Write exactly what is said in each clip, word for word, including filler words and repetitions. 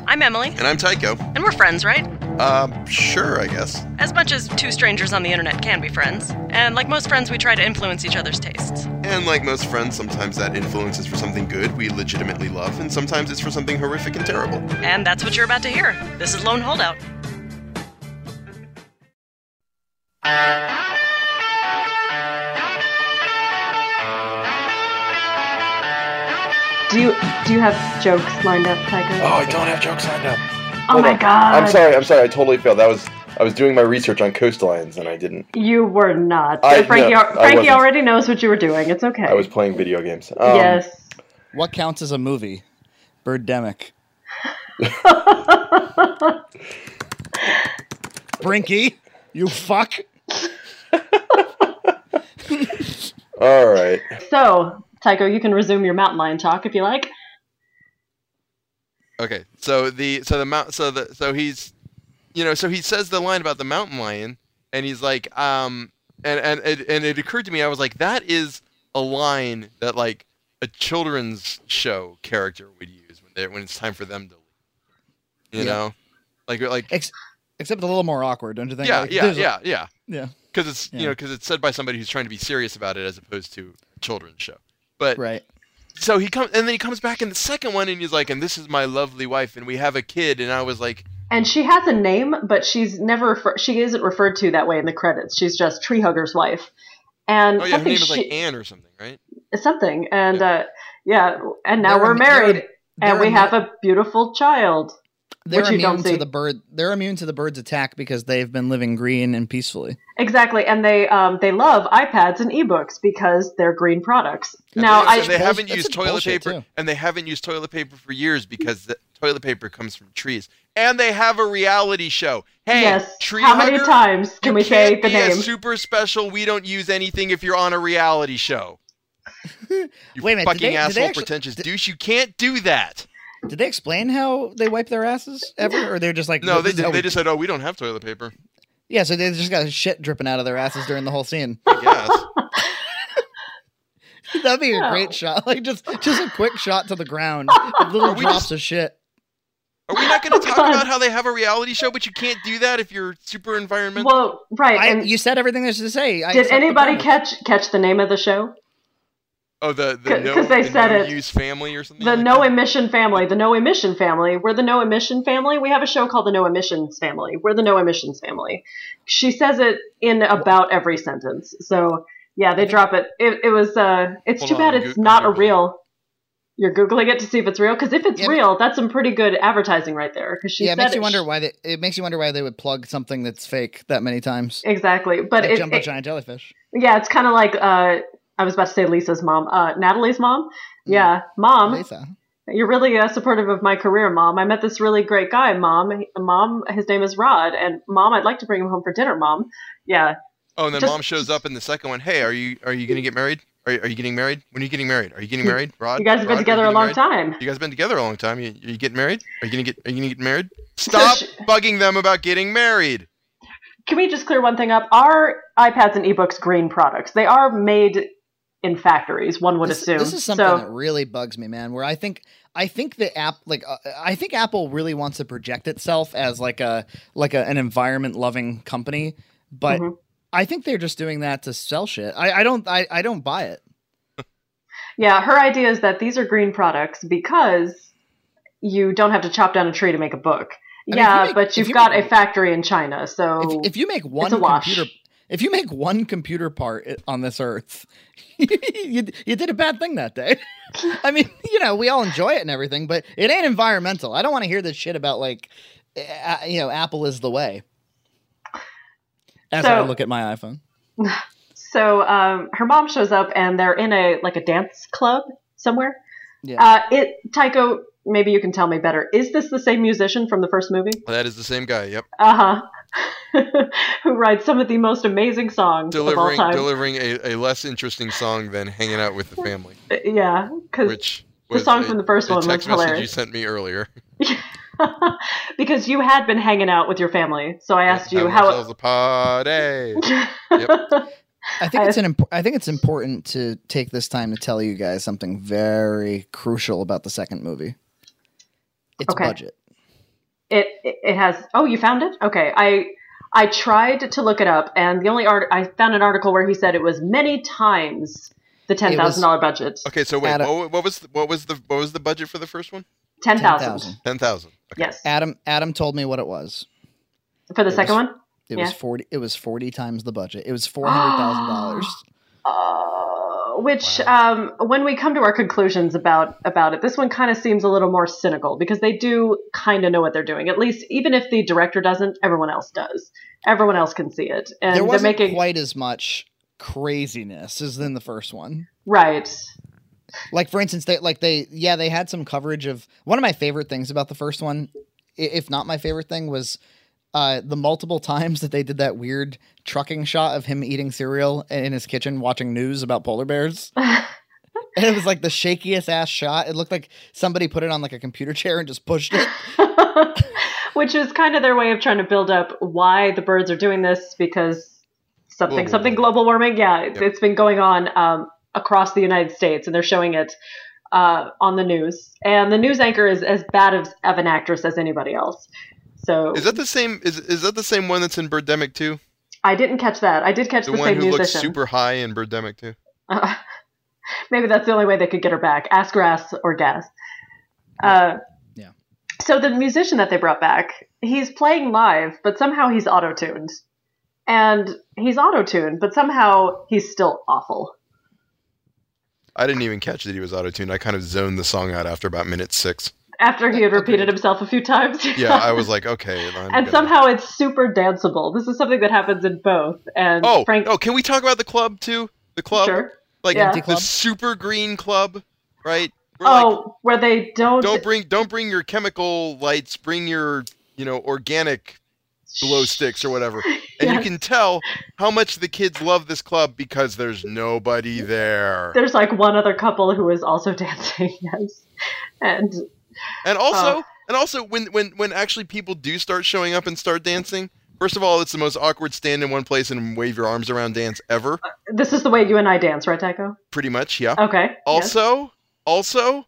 I'm Emily. And I'm Tycho. And we're friends, right? Um, sure, I guess. As much as two strangers on the internet can be friends. And like most friends, we try to influence each other's tastes. And like most friends, sometimes that influence is for something good we legitimately love, and sometimes it's for something horrific and terrible. And that's what you're about to hear. This is Lone Holdout. Do you do you have jokes lined up, Tycho? Oh, I don't have jokes lined up. Oh Hold my on. god! I'm sorry. I'm sorry. I totally failed. That was I was doing my research on coastlines and I didn't. You were not. I- Frankie no, al- I Frankie wasn't. already knows what you were doing. It's okay. I was playing video games. Um, yes. What counts as a movie? Birdemic. Brinky, you fuck. All right. So, Tycho, you can resume your mountain lion talk if you like. Okay, so the so the mount so the so he's, you know, so he says the line about the mountain lion, and he's like, um, and and it, and it occurred to me, I was like, that is a line that like a children's show character would use when they when it's time for them to leave, you Yeah. know, like like Ex- except a little more awkward, don't you think? yeah Like, yeah there's a- yeah yeah yeah. because it's Yeah. you know because it's said by somebody who's trying to be serious about it as opposed to a children's show, but Right. so he comes and then he comes back in the second one and he's like, and this is my lovely wife and we have a kid, and I was like. And she has a name, but she's never refer- she isn't referred to that way in the credits. She's just Treehugger's wife. And Oh yeah, her something name is like she- Anne or something, right? something. And Yeah. uh, yeah, and now They're we're im- married, they're- and they're we immu- have a beautiful child. They're Which you immune don't to see. the bird. They're immune to the bird's attack because they've been living green and peacefully. Exactly, and they um, they love iPads and ebooks because they're green products. And now, they, I and they haven't That's used a toilet bullshit, paper, too. and they haven't used toilet paper for years because the toilet paper comes from trees, and they have a reality show. Hey, yes. tree How many hugger, times can you we say can't the be a name? super special. We don't use anything if you're on a reality show. You Wait a minute, did fucking they- did they asshole, actually- pretentious did- douche. You can't do that. Did they explain how they wipe their asses ever, or they're just like No, this they is did, how they we- just said, "Oh, we don't have toilet paper." yeah, so they just got shit dripping out of their asses during the whole scene. I guess. That'd be a No. great shot, like just just a quick shot to the ground, little Are we drops just- of shit. Are we not going to talk God. about how they have a reality show, but you can't do that if you're super environmental? Well, right. I, and you said everything there's to say. I did accept the anybody premise. catch catch the name of the show? Oh, the the 'Cause- no, 'cause they the said no it. use family or something. The like No that? Emission Family. The No Emission Family. We're the No Emission Family. We have a show called the No Emissions Family. We're the No Emissions Family. She says it in about every sentence. So yeah, they drop it. It, it was. Uh, it's Hold too on, bad I'm it's Goo- not I'm a Googling. real. You're googling it to see if it's real, because if it's Yeah, but- real, that's some pretty good advertising right there. Because she Yeah, it said makes you wonder why they. It makes you wonder why they would plug something that's fake that many times. Exactly, but Like it, jumbo it- giant jellyfish. yeah, it's kind of like uh, I was about to say Lisa's mom, uh, Natalie's mom. Yeah, mom. Lisa. You're really uh, supportive of my career, Mom. I met this really great guy, Mom. He- Mom, his name is Rod, and Mom, I'd like to bring him home for dinner, Mom. Yeah, Oh, and then Just- mom shows up in the second one. Hey, are you are you gonna get married? Are you, are you getting married? When are you getting married? Are you getting married, Rod? you guys have been Rod, are you together a getting long married? time. You guys have been together a long time. You, are you getting married? Are you gonna get Are you gonna get married? Stop sh- bugging them about getting married. Can we just clear one thing up? Are iPads and ebooks green products? They are made in factories, one would This, assume. this is something so, that really bugs me, man. Where I think I think the app, like uh, I think Apple really wants to project itself as like a like a, an environment loving company, but Mhm. I think they're just doing that to sell shit. I, I don't I, I don't buy it. yeah, her idea is that these are green products because you don't have to chop down a tree to make a book. I mean, if yeah, you make- but if you've you got make- a factory in China, so If, if you make one a wash. computer, if you make one computer part i- on this earth, you you did a bad thing that day. I mean, you know, we all enjoy it and everything, but it ain't environmental. I don't want to hear this shit about like, uh, you know, Apple is the way. As I So- look at my iPhone. So um, her mom shows up, and they're in a like a dance club somewhere. Yeah. Uh, it Tycho, maybe you can tell me better. Is this the same musician from the first movie? That is the same guy. Yep. Uh huh. Who writes some of the most amazing songs Delivering of all time? delivering a, a less interesting song than "Hanging Out with the Family," yeah, because which the was song a, from the first a one was text message you hilarious. sent me earlier. because you had been hanging out with your family, so I asked you Having how. ourselves a party. Yep. I think I- it's an imp- I think it's important to take this time to tell you guys something very crucial about the second movie. It's Okay. budget. it it has. Oh, you found it? Okay, I I tried to look it up, and the only art I found an article where he said it was many times the ten thousand dollar budget. Okay, so wait, Adam, what, what was the, what was the what was the budget for the first one? Ten thousand. Ten thousand. Okay. Yes. Adam Adam told me what it was. For the It second was- one. It Yeah. was forty. It was forty times the budget. It was four hundred thousand dollars. Uh, which, um, when we come to our conclusions about about it, this one kind of seems a little more cynical because they do kind of know what they're doing. At least, even if the director doesn't, everyone else does. Everyone else can see it, and There they're wasn't making quite as much craziness as in the first one. right. Like for instance, they like they yeah they had some coverage of one of my favorite things about the first one, i- if not my favorite thing, was uh, the multiple times that they did that weird trucking shot of him eating cereal in his kitchen watching news about polar bears. And it was like the shakiest ass shot. It looked like somebody put it on like a computer chair and just pushed it. Which is kind of their way of trying to build up why the birds are doing this because something Global something warming. global warming. Yeah, it's, Yep. it's been going on um, across the United States, and they're showing it uh, on the news. And the news anchor is as bad of, of an actress as anybody else. So Is that the same? Is is that the same one that's in Birdemic two? I didn't catch that. I did catch The the, one same who looks musician. super high in Birdemic two. Uh, maybe that's the only way they could get her back. Ask grass or gas. Uh, Yeah. So the musician that they brought back, he's playing live, but somehow he's auto-tuned. And he's auto-tuned, but somehow he's still awful. I didn't even catch that he was auto-tuned. I kind of zoned the song out after about minute six. After he had repeated himself a few times. Yeah, I was like, okay. I'm and gonna- somehow it's super danceable. This is something that happens in both. And Oh, Frank, oh, can we talk about the club too? The club, sure. like Yeah. the Club? super green club, right? We're like, Oh, where they don't don't bring don't bring your chemical lights. Bring your you know organic glow sticks or whatever. And you Yes. can tell how much the kids love this club because there's nobody there. There's like one other couple who is also dancing, yes. And And also, Oh. and also, when when when actually people do start showing up and start dancing, first of all, it's the most awkward stand in one place and wave your arms around dance ever. this is the way you and I dance, right, Tycho? Pretty much, yeah. Okay. yes. Also, also,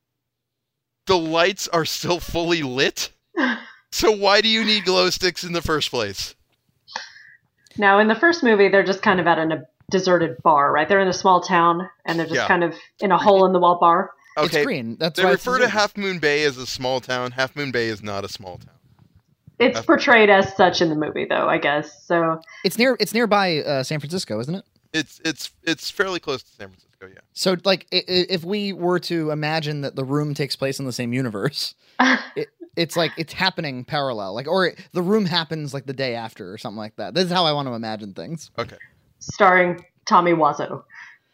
the lights are still fully lit. So why do you need glow sticks in the first place? Now, in the first movie, they're just kind of at a deserted bar, right? They're in a small town, and they're just Yeah. kind of in a hole-in-the-wall bar. Okay, It's green. That's they why it's refer to deserted. Half Moon Bay as a small town. Half Moon Bay is not a small town. It's That's- portrayed as such in the movie, though, I guess. So, It's near. It's nearby uh, San Francisco, isn't it? It's it's it's fairly close to San Francisco, yeah. So, like, i- i- if we were to imagine that the room takes place in the same universe, it, it's like it's happening parallel, like, or it, the room happens like the day after, or something like that. This is how I want to imagine things. Okay. starring Tommy Wiseau.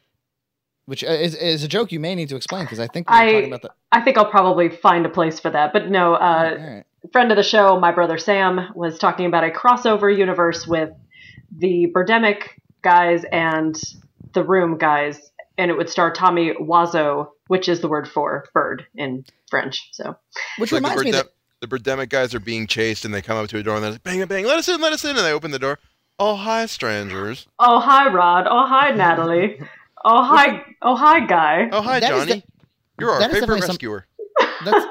Which uh, is, is a joke you may need to explain because I think we were I- talking about that. I think I'll probably find a place for that. But no, uh, All right. friend of the show, my brother Sam, was talking about a crossover universe with the Birdemic guys and the Room guys, and it would star Tommy Wiseau, which is the word for bird in French. So Which Like the, reminds me Birdem- that the Birdemic guys are being chased and they come up to a door and they're like, bang, bang, let us in, let us in. And they open the door. Oh, hi, strangers. oh hi Rod, oh hi Natalie, oh hi, oh hi Guy. Oh, hi, That is Johnny. the- You're our that is favorite definitely some- rescuer. that's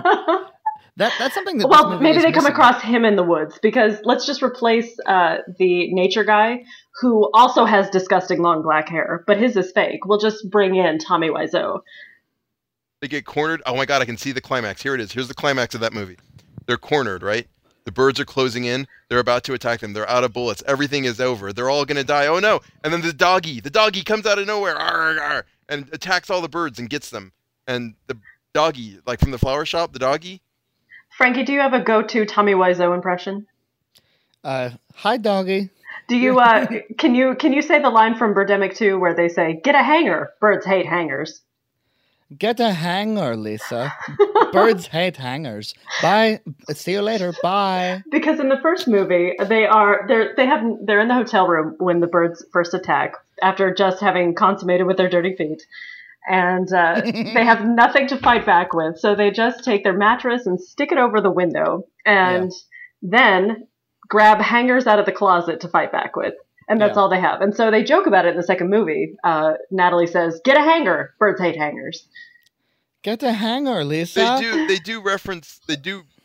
that that's something that this Well, movie maybe is they come missing. across him in the woods because let's just replace uh, the nature guy who also has disgusting long black hair, but his is fake. We'll just bring in Tommy Wiseau. They get cornered. Oh my god, I can see the climax. Here it is. Here's the climax of that movie. They're cornered, right? The birds are closing in. They're about to attack them. They're out of bullets. Everything is over. They're all going to die. Oh no. And then the doggy, the doggy comes out of nowhere arr, arr, and attacks all the birds and gets them. And the doggy, like from the flower shop, the doggy. Frankie, do you have a go-to Tommy Wiseau impression? Uh, hi, doggy. Do you uh, can you can you say the line from Birdemic two where they say "Get a hanger"? Birds hate hangers. Get a hanger, Lisa. Birds hate hangers. Bye. See you later. Bye. Because in the first movie, they are they're they have they're in the hotel room when the birds first attack after just having consummated with their dirty feet, and uh, they have nothing to fight back with, so they just take their mattress and stick it over the window, and then grab hangers out of the closet to fight back with. And that's Yeah. all they have. And so they joke about it in the second movie. Uh, Natalie says, "Get a hanger. Birds hate hangers." Get a hanger, They Lisa. do. They do reference. They do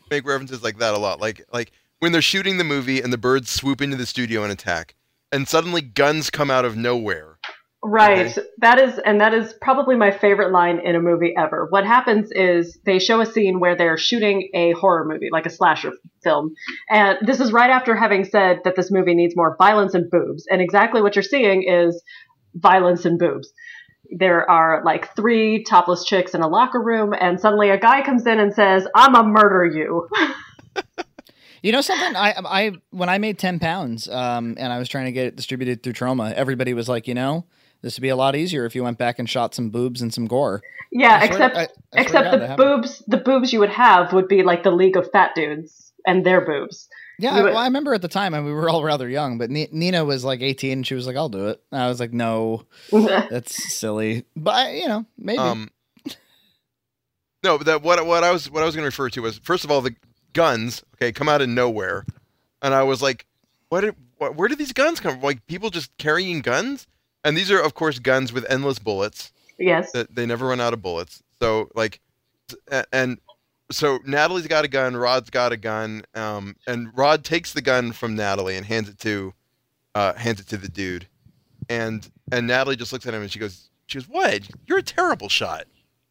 make references like that a lot. Like like when they're shooting the movie and the birds swoop into the studio and attack, and suddenly guns come out of nowhere. Right. Okay. That is, and that is probably my favorite line in a movie ever. What happens is they show a scene where they're shooting a horror movie, like a slasher film. And this is right after having said that this movie needs more violence and boobs. And exactly what you're seeing is violence and boobs. There are like three topless chicks in a locker room, and suddenly a guy comes in and says, "I'ma murder you." You know something? I I when I made ten pounds, um, and I was trying to get it distributed through Troma, everybody was like, you know, this would be a lot easier if you went back and shot some boobs and some gore. Yeah, I swear except to- I- I swear to except God, that the happened. boobs, the boobs you would have would be like the League of Fat Dudes and their boobs. Yeah, You I, would- well, I remember at the time, and we were all rather young, but Ni- Nina was like eighteen, and she was like, "I'll do it." And I was like, "No, that's silly," but you know, maybe. Um, no, but that what what I was what I was going to refer to was first of all the guns. Okay, come out of nowhere, and I was like, what? Did, what where did these guns come from? Like people just carrying guns, and these are of course guns with endless bullets. Yes. That they never run out of bullets. So like, a- and so Natalie's got a gun, Rod's got a gun, um, and Rod takes the gun from Natalie and hands it to, uh, hands it to the dude, and and Natalie just looks at him and she goes, she goes, "What? You're a terrible shot."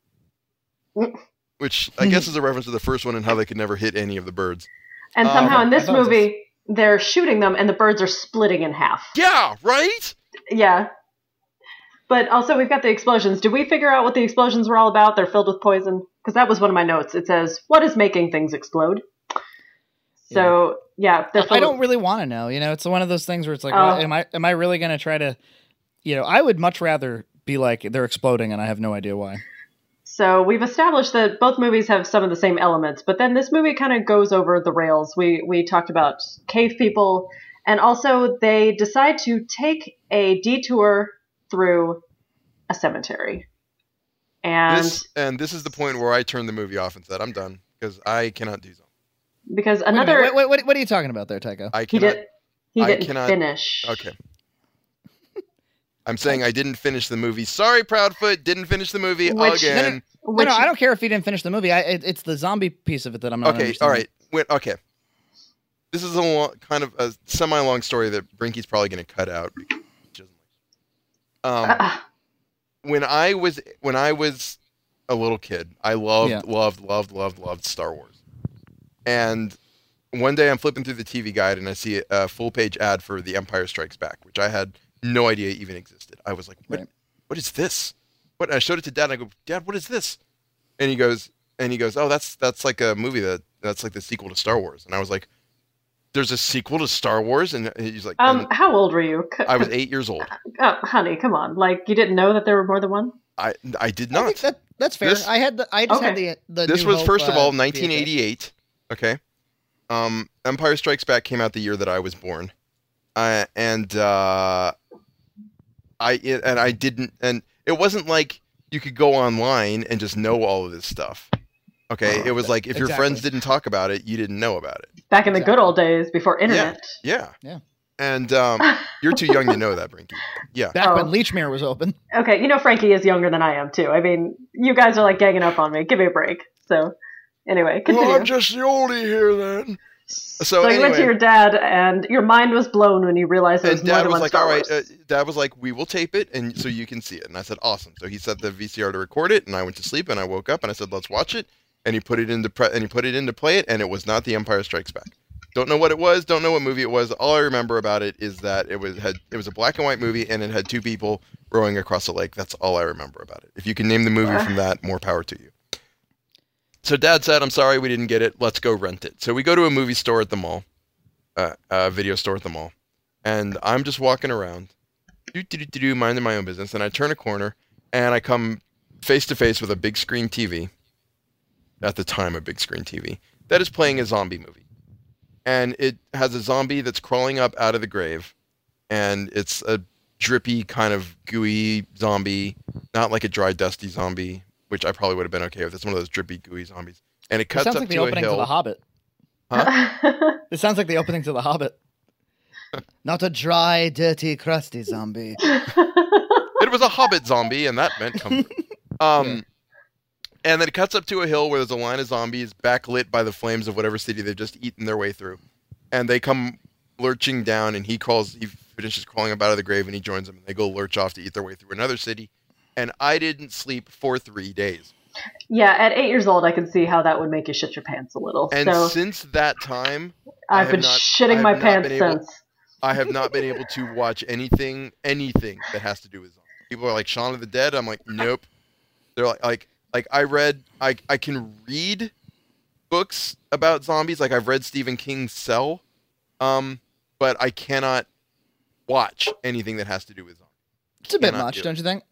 Which I guess is a reference to the first one and how they could never hit any of the birds. And Um, somehow in I this thought it was movie, they're shooting them, and the birds are splitting in half. Yeah, right. Yeah. But also, we've got the explosions. Did we figure out what the explosions were all about? They're filled with poison? Because that was one of my notes. It says, "What is making things explode?" So, yeah. they're I filled don't with- really want to know. You know, it's one of those things where it's like, Oh. well, am I am I really going to try to? You know, I would much rather be like they're exploding, and I have no idea why. So we've established that both movies have some of the same elements, but then this movie kind of goes over the rails. We we talked about cave people, and also they decide to take a detour through a cemetery. And This and this is the point where I turned the movie off and said, "I'm done," because I cannot do something. because Wait a minute, another wait, wait, what, what are you talking about there, Tycho? I he cannot. did he I didn't cannot- finish. Okay. I'm saying I didn't finish the movie. Sorry, Proudfoot, didn't finish the movie Which- again. No, Which, no, I don't care if he didn't finish the movie. I, it, it's the zombie piece of it that I'm not. Okay, all understanding. right. Wait, okay. This is a long, kind of a semi-long story that Brinky's probably going to cut out. Because she doesn't like. Um, Ah, when I was when I was a little kid, I loved, Yeah. loved, loved, loved, loved Star Wars. And one day I'm flipping through the T V guide and I see a full-page ad for The Empire Strikes Back, which I had no idea even existed. I was like, "What? Right. What is this?" What? And I showed it to Dad. And I go, "Dad, what is this?" And he goes, and he goes, "Oh, that's that's like a movie that that's like the sequel to Star Wars." And I was like, "There's a sequel to Star Wars?" And he's like, um, and how old were you? C- "I was eight years old. Oh, honey, come on! Like you didn't know that there were more than one? I I did I not." think that that's fair. This- I had the. I just had Okay. the. the This New was Hope, first of uh, all V H S. nineteen eighty-eight. Okay. Um, Empire Strikes Back came out the year that I was born, uh, and uh, I it, and I didn't, and it wasn't like you could go online and just know all of this stuff. Okay, it was like if your Exactly. friends didn't talk about it, you didn't know about it. Back in the Exactly. good old days before internet. Yeah. Yeah. And um, you're too young to know that, Brinky. Yeah. Back Oh. when Leechmere was open. Okay, you know Frankie is younger than I am too. I mean, you guys are like ganging up on me. Give me a break. So, anyway, continue. just the oldie here then. So, So you went to anyway. your dad, and your mind was blown when you realized there was And more Dad than was one like, Star "All right." Wars. Uh, Dad was like, "We will tape it, and so you can see it." And I said, "Awesome." So he set the V C R to record it, and I went to sleep, and I woke up, and I said, "Let's watch it." And he put it into pre- and he put it in to play it, and it was not The Empire Strikes Back. Don't know what it was. Don't know what movie it was. All I remember about it is that it was had it was a black and white movie, and it had two people rowing across a lake. That's all I remember about it. If you can name the movie from that, more power to you. So Dad said, "I'm sorry we didn't get it. Let's go rent it." So we go to a movie store at the mall, uh, a video store at the mall, and I'm just walking around, do do do do do, minding my own business, and I turn a corner, and I come face to face with a big screen T V. At the time, a big screen T V that is playing a zombie movie, and it has a zombie that's crawling up out of the grave, and it's a drippy kind of gooey zombie, not like a dry dusty zombie, which I probably would have been okay with. It's one of those drippy gooey zombies, and it It cuts sounds up like the to a opening hill. to The Hobbit. It sounds like the opening to The Hobbit. Not a dry, dirty, crusty zombie. It was a hobbit zombie, and that meant comfort. Um, And then it cuts up to a hill where there's a line of zombies backlit by the flames of whatever city they've just eaten their way through. And they come lurching down, and he calls, he finishes crawling up out of the grave, and he joins them, and they go lurch off to eat their way through another city. And I didn't sleep for three days. Yeah, at eight years old, I can see how that would make you shit your pants a little. And so since that time, I I've have been not- I shitting have my not pants been able- since. I have not been able to watch anything, anything that has to do with zombies. People are like, Shaun of the Dead. I'm like, nope. They're like, like, like I read, I, I can read books about zombies. Like I've read Stephen King's Cell, um, but I cannot watch anything that has to do with zombies. It's a bit Cannot much, do it. don't you think?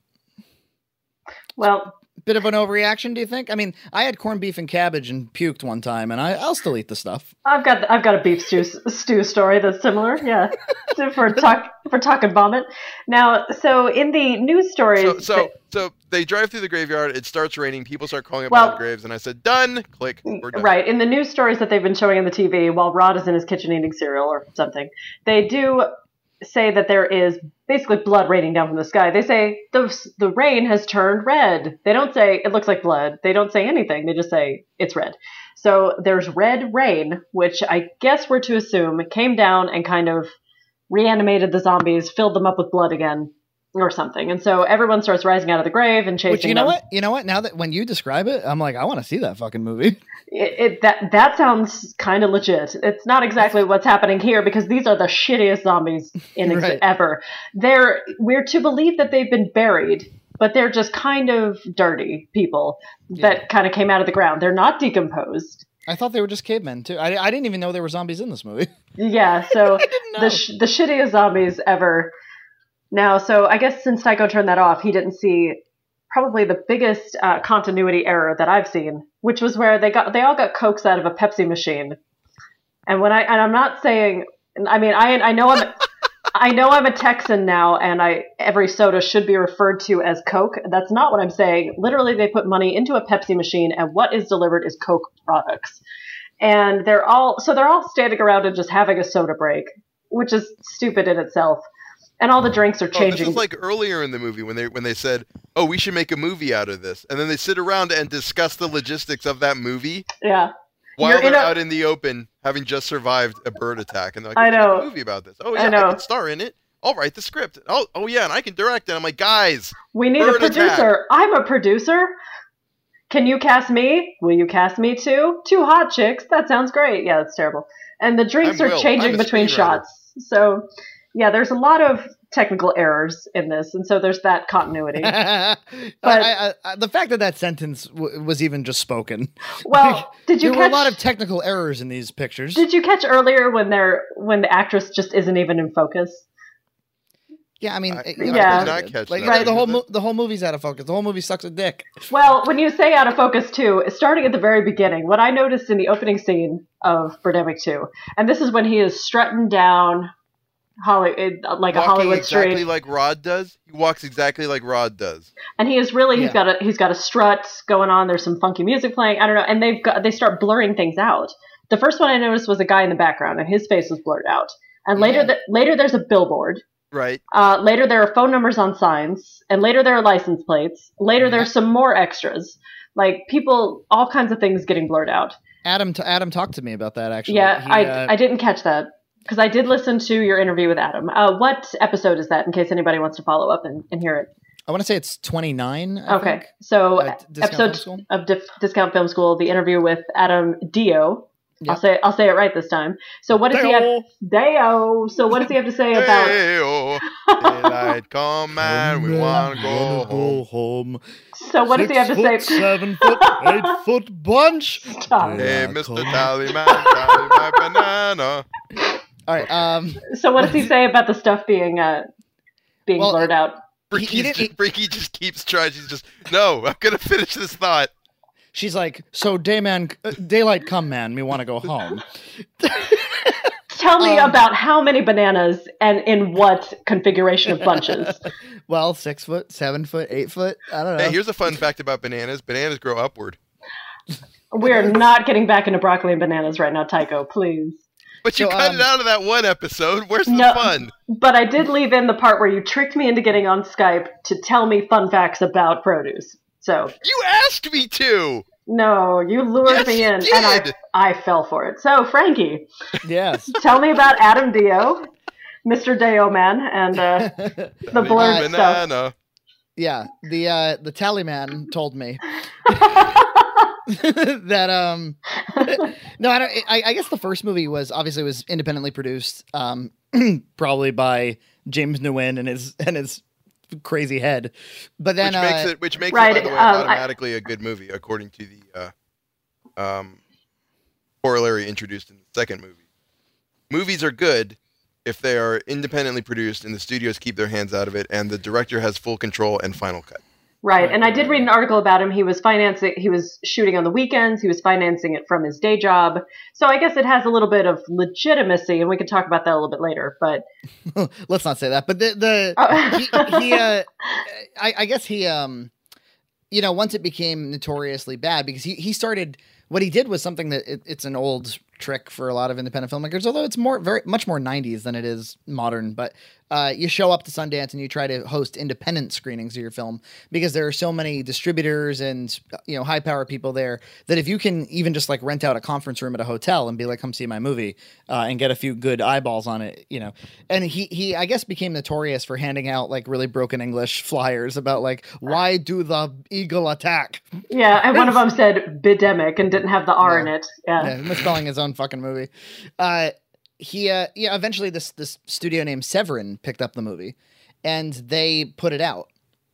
Well, Bit of an overreaction, do you think? I mean, I had corned beef and cabbage and puked one time, and I, I'll still eat the stuff. I've got I've got a beef stew stew story that's similar. Yeah, for talk for talking vomit. Now, so in the news stories, So, so, that- so they drive through the graveyard. It starts raining. People start crawling up Well- out of the graves, and I said, "Done." Click. We're done. right in the news stories that they've been showing on the T V while Rod is in his kitchen eating cereal or something, they do say that there is basically blood raining down from the sky. They say the the rain has turned red. They don't say it looks like blood. They don't say anything. They just say it's red. So there's red rain, which I guess we're to assume came down and kind of reanimated the zombies, filled them up with blood again, or something. And so everyone starts rising out of the grave and chasing Which, you know them. what? You know what? Now that when you describe it, I'm like, I want to see that fucking movie. It, it, that that sounds kind of legit. It's not exactly what's happening here because these are the shittiest zombies in ex- Right. ever. They're we're to believe that they've been buried, but they're just kind of dirty people that kind of came out of the ground. They're not decomposed. I thought they were just cavemen too. I, I didn't even know there were zombies in this movie. Yeah, so didn't know. the sh- the shittiest zombies ever. Now, so I guess since Tycho turned that off, he didn't see probably the biggest uh, continuity error that I've seen, which was where they got they all got Cokes out of a Pepsi machine. And when I and I'm not saying, I mean I I know I'm I know I'm a Texan now, and I every soda should be referred to as Coke. That's not what I'm saying. Literally, they put money into a Pepsi machine, and what is delivered is Coke products. And they're all so they're all standing around and just having a soda break, which is stupid in itself. And all the drinks are Oh, changing. this is like earlier in the movie when they when they said, "Oh, we should make a movie out of this," and then they sit around and discuss the logistics of that movie yeah. while You're they're in a- out in the open, having just survived a bird attack, and they're like, I "We should make know. a movie about this." Oh I yeah, I, know. can star in it. I'll write the script. Oh, oh yeah, and I can direct it. I'm like, guys, We need a Bird producer. attack. I'm a producer. Can you cast me? Will you cast me too? Two hot chicks. That sounds great. Yeah, that's terrible. And the drinks I'm are Will. changing I'm a between screenwriter. shots. So, yeah, there's a lot of technical errors in this, and so there's that continuity. I, I, I, the fact that that sentence w- was even just spoken. Well, did you there were catch? a lot of technical errors in these pictures. Did you catch earlier when they're when the actress just isn't even in focus? Yeah, I mean, I- it- I you did know, not catch like that. the whole Right. mo- the whole movie's out of focus. The whole movie sucks a dick. Well, when you say out of focus too, starting at the very beginning, what I noticed in the opening scene of Birdemic two, and this is when he is strutting down Holly, like a walking Hollywood exactly street, like Rod does. He walks exactly like Rod does. and he is really he's Yeah. got a he's got a strut going on. There's some funky music playing. I don't know, and they've got they start blurring things out. The first one I noticed was a guy in the background, and his face was blurred out. And later, Yeah. th- later there's a billboard. Right. Uh, later there are phone numbers on signs, and later there are license plates. Later there's some more extras, like people, all kinds of things getting blurred out. Adam, t- Adam talked to me about that actually. Yeah, He, I uh, I didn't catch that because I did listen to your interview with Adam. Uh, what episode is that? In case anybody wants to follow up and, and hear it. I want to say it's twenty-nine. I Okay, think. so Uh, Discount Film episode School? of Dif- Discount Film School, the interview with Adam Dio. I'll Yep. say I'll say it right this time. So what does he have? Dale. Deo. So what does he have to say about? Hey-oh, daylight come and we want to go home. home. So what does he have to say? Six foot, seven foot, eight foot bunch. Stop. Hey, Daylight Mister come. Tallyman, tally my banana. All right. Um. So what does he say about the stuff being uh being Well, blurred out? Freaky he didn't- just, Freaky just keeps trying. She's just, no, I'm going to finish this thought. She's like, so dayman, uh, daylight come, man. We want to go home. Tell me um, about how many bananas and in what configuration of bunches. Well, six foot, seven foot, eight foot. I don't know. Hey, here's a fun fact about bananas. Bananas grow upward. We're not getting back into broccoli and bananas right now, Tycho, please. But you So, cut um, it out of that one episode. Where's the No. fun? But I did leave in the part where you tricked me into getting on Skype to tell me fun facts about produce. So You asked me to. no, you lured Yes, me you in, and did. I I fell for it. So Frankie, Yes. tell me about Adam Dio, Mister Deo Man, and uh, the blurred stuff. Banana. Yeah. The uh, the tally man told me that um no I don't I, I guess the first movie was obviously was independently produced um probably by James Nguyen and his and his crazy head, but then Which makes uh, it, which makes right, it, by the way, um, I- automatically a good movie, according to the uh, um, corollary introduced in the second movie. Movies are good if they are independently produced and the studios keep their hands out of it, and the director has full control and final cut. Right, and I did read an article about him. He was financing, he was shooting on the weekends. He was financing it from his day job. So I guess it has a little bit of legitimacy, and we can talk about that a little bit later. But let's not say that. But the the Oh. he, he uh, I, I guess he um, you know, once it became notoriously bad because he he started what he did was something that it, it's an old trick for a lot of independent filmmakers, although it's more very much more nineties than it is modern. But uh, you show up to Sundance and you try to host independent screenings of your film because there are so many distributors and you know high power people there that if you can even just like rent out a conference room at a hotel and be like, come see my movie uh, and get a few good eyeballs on it, you know. And he he I guess became notorious for handing out like really broken English flyers about like why do the eagle attack? yeah, and one of them said bidemic and didn't have the R in Yeah. it. Yeah. Yeah, misspelling his own fucking movie. Uh, he, uh, yeah, eventually this this studio named Severin picked up the movie, and they put it out.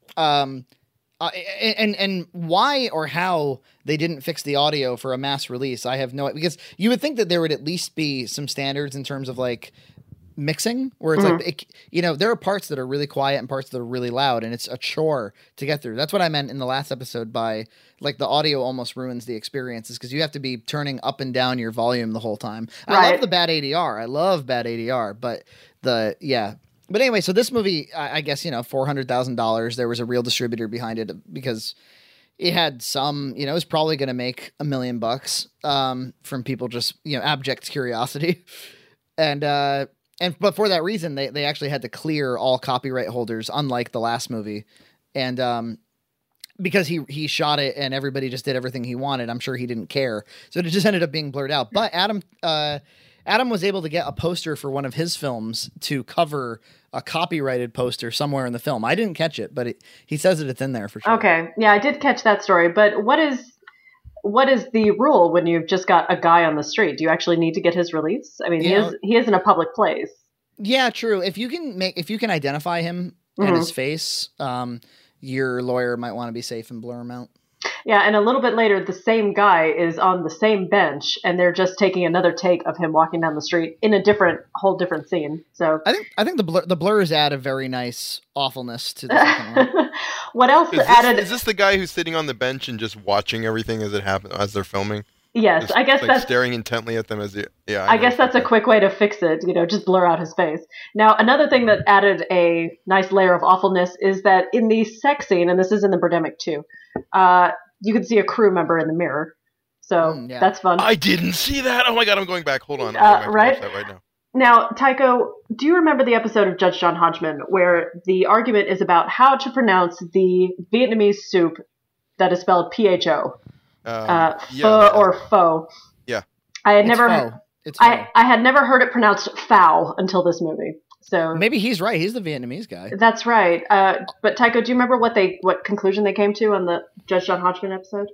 Um, uh, and and why or how they didn't fix the audio for a mass release, I have no idea. Because you would think that there would at least be some standards in terms of like mixing, where it's Mhm. like it, you know there are parts that are really quiet and parts that are really loud, and it's a chore to get through. That's what I meant in the last episode by like the audio almost ruins the experience, is because you have to be turning up and down your volume the whole time. I Right. love the bad A D R. I love bad A D R, but the yeah. But anyway, so this movie, I, I guess you know, four hundred thousand dollars. There was a real distributor behind it because it had some, you know, it was probably going to make a million bucks um, from people just you know abject curiosity, and. uh And but for that reason, they, they actually had to clear all copyright holders, unlike the last movie, and um, because he he shot it and everybody just did everything he wanted, I'm sure he didn't care, so it just ended up being blurred out. But Adam uh, Adam was able to get a poster for one of his films to cover a copyrighted poster somewhere in the film. I didn't catch it, but it, he says that it's in there for sure. Okay. Yeah, I did catch that story. But what is what is the rule when you've just got a guy on the street? Do you actually need to get his release? I mean, he Yeah. is he is in a public place. Yeah, true. If you can make if you can identify him and Mhm. his face, um, your lawyer might want to be safe and blur him out. Yeah, and a little bit later, the same guy is on the same bench, and they're just taking another take of him walking down the street in a different, whole different scene. So, I think I think the blur, the blurs add a very nice awfulness to the second one. what else Is this, added? is this the guy who's sitting on the bench and just watching everything as it happens as they're filming? yes, Just, I guess like that's. staring intently at them as they, yeah. I know. guess that's a quick way to fix it. You know, just blur out his face. Now, another thing that added a nice layer of awfulness is that in the sex scene, and this is in the Birdemic too, uh, you can see a crew member in the mirror. So Mm, yeah. that's fun. I didn't see that. Oh my god, I'm going back. Hold on. I'm Uh, going back to right? watch that right now. Now, Tycho, do you remember the episode of Judge John Hodgman where the argument is about how to pronounce the Vietnamese soup that is spelled P H O, Um, uh, yeah, pho yeah. or pho? Yeah. I had It's never, faux. It's I, faux. I had never heard it pronounced foul until this movie. So Maybe he's right. He's the Vietnamese guy. that's right. Uh, but Tycho, do you remember what they, what conclusion they came to on the Judge John Hodgman episode?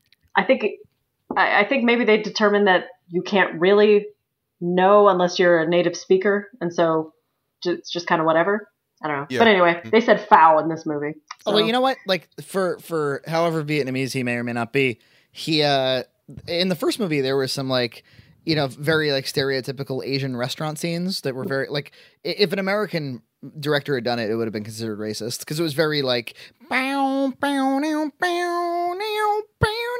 I think, I, I think maybe they determined that you can't really know unless you're a native speaker, and so ju- it's just kind of whatever. I don't know. Yeah. But anyway, they said foul in this movie. Oh, well, So- you know what? Like for for however Vietnamese he may or may not be, he uh in the first movie there was some like you know very like stereotypical Asian restaurant scenes that were very like i- if an American director had done it, it would have been considered racist because it was very like bow bow now bow now bow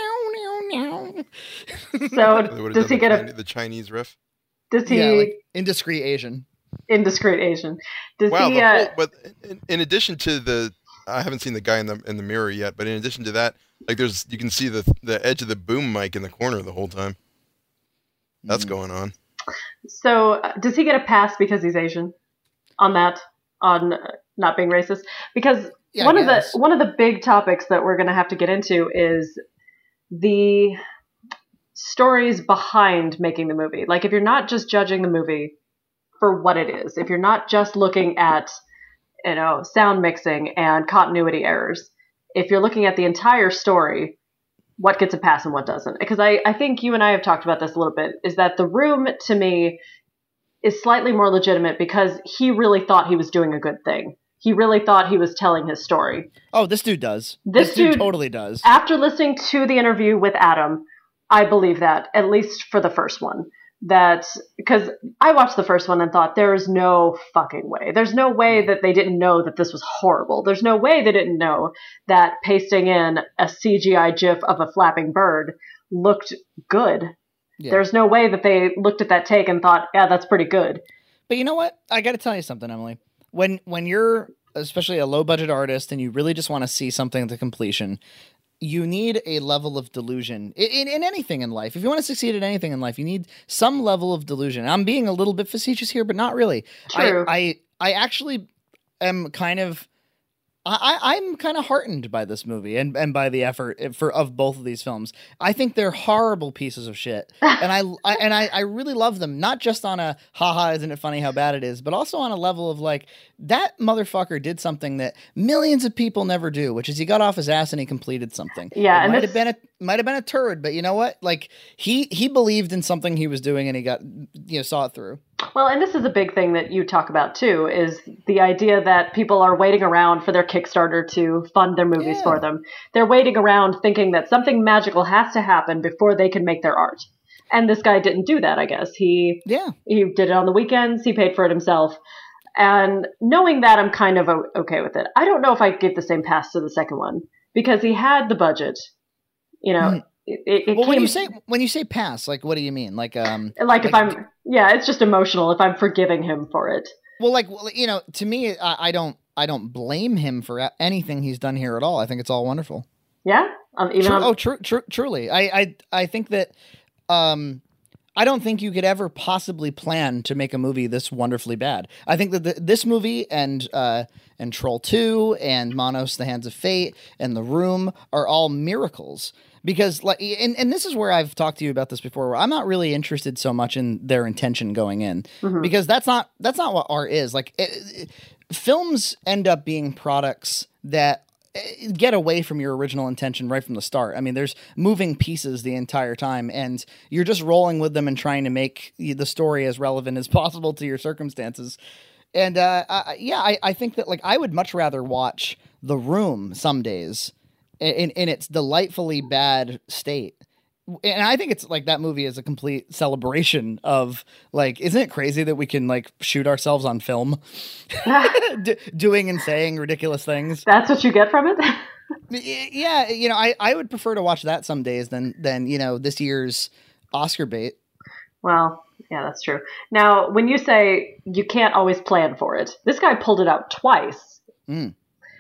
now now. So They would've does done he the get a? Chinese- the Chinese riff? Does he Yeah, like indiscreet Asian. indiscreet Asian? Does Wow, he? the Uh, whole, but in, in addition to the, I haven't seen the guy in the in the mirror yet. But in addition to that, like there's you can see the the edge of the boom mic in the corner the whole time. That's Mm. going on. so uh, does he get a pass because he's Asian? On that, on uh, not being racist, because Yeah, one I of the guess. one of the big topics that we're going to have to get into is the stories behind making the movie. Like, if you're not just judging the movie for what it is, if you're not just looking at, you know, sound mixing and continuity errors, if you're looking at the entire story, what gets a pass and what doesn't. Because I, I think you and I have talked about this a little bit, is that The Room, to me, is slightly more legitimate because he really thought he was doing a good thing. He really thought he was telling his story. Oh, this dude does. This, This, dude, dude totally does. After listening to the interview with Adam, I believe that, at least for the first one. That, because I watched the first one and thought, there is no fucking way. There's no way that they didn't know that this was horrible. There's no way they didn't know that pasting in a C G I gif of a flapping bird looked good. Yeah. There's no way that they looked at that take and thought, yeah, that's pretty good. But you know what? I got to tell you something, Emily. When when you're especially a low budget artist and you really just want to see something to completion, you need a level of delusion in, in, in anything in life. If you want to succeed at anything in life, you need some level of delusion. I'm being a little bit facetious here, but not really. True. I, I, I actually am kind of, I, I'm kind of heartened by this movie and, and by the effort for of both of these films. I think they're horrible pieces of shit, and I, I and I, I really love them. Not just on a haha, isn't it funny how bad it is, but also on a level of like, that motherfucker did something that millions of people never do, which is he got off his ass and he completed something. Yeah, it and might this- have been a might have been a turd, but you know what? Like he he believed in something he was doing and he got you know saw it through. Well, and this is a big thing that you talk about too, is the idea that people are waiting around for their Kickstarter to fund their movies Yeah. for them. They're waiting around thinking that something magical has to happen before they can make their art. And this guy didn't do that, I guess. He Yeah. he did it on the weekends. He paid for it himself. And knowing that, I'm kind of o- okay with it. I don't know if I give the same pass to the second one because he had the budget. You know, Mm. it, it, it Well, when came you say when you say pass, like what do you mean? Like um like if like- I'm yeah, it's just emotional if I'm forgiving him for it. Well, like well, you know, to me, I, I don't, I don't blame him for a- anything he's done here at all. I think it's all wonderful. Yeah, um, even Tru- on, oh, true, true, truly. I, I, I think that, um, I don't think you could ever possibly plan to make a movie this wonderfully bad. I think that the, this movie and uh, and Troll two and Monos: The Hands of Fate and The Room are all miracles. Because like, and, and this is where I've talked to you about this before, where I'm not really interested so much in their intention going in, Mhm. because that's not that's not what art is. Like, it, it- films end up being products that eh, get away from your original intention right from the start. I mean, there's moving pieces the entire time, and you're just rolling with them and trying to make the story as relevant as possible to your circumstances. And uh, I, yeah, I, I think that like I would much rather watch The Room some days in in its delightfully bad state. And I think it's like that movie is a complete celebration of like, isn't it crazy that we can like shoot ourselves on film, D- doing and saying ridiculous things? that's what you get from it. Y- Yeah, you know, I, I would prefer to watch that some days than than you know this year's Oscar bait. Well, yeah, that's true. Now, when you say you can't always plan for it, this guy pulled it out twice. Mm.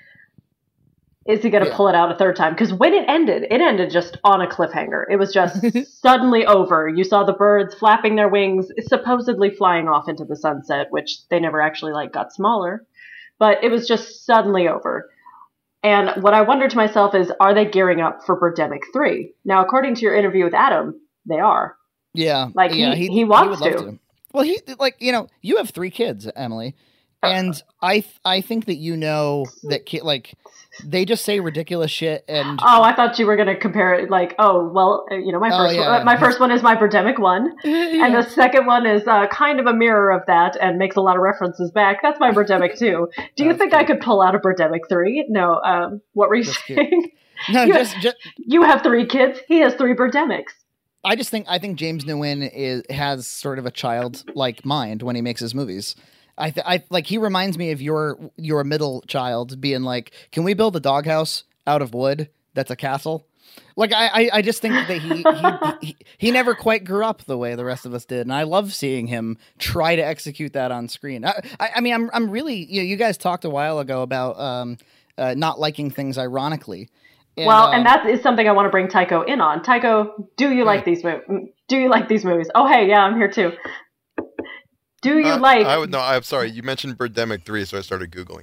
Is he going to Yeah. pull it out a third time? Because when it ended, it ended just on a cliffhanger. It was just suddenly over. You saw the birds flapping their wings, supposedly flying off into the sunset, which they never actually like got smaller. But it was just suddenly over. And what I wonder to myself is, are they gearing up for Birdemic three? Now, according to your interview with Adam, they are. Yeah, Like, yeah, he- he wants would love to. Well, he like you know you have three kids, Emily, and I th- I think that you know that ki- like they just say ridiculous shit and Oh, I thought you were going to compare it like, oh, well, uh, you know, my Oh, first yeah, one, yeah. my first one is my Birdemic one. And the second one is uh, kind of a mirror of that and makes a lot of references back. That's my Birdemic two. Do you That's think cute. I could pull out a Birdemic three? No. Um, what were you That's cute. saying? no, you- just just You have three kids. He has three Birdemics. I just think I think James Nguyen is has sort of a childlike mind when he makes his movies. I, th- I like he reminds me of your your middle child being like, "Can we build a doghouse out of wood that's a castle?" Like I, I, I just think that he he, he he never quite grew up the way the rest of us did, and I love seeing him try to execute that on screen. I, I, I mean, I'm I'm really you know, you guys talked a while ago about um uh, not liking things ironically. And, well, um, and that is something I want to bring Tycho in on. Tycho, do you like these movies? Do you like these movies? Oh, hey, yeah, I'm here too. Do you Uh, like? I would no. I'm sorry. You mentioned Birdemic three, so I started googling it.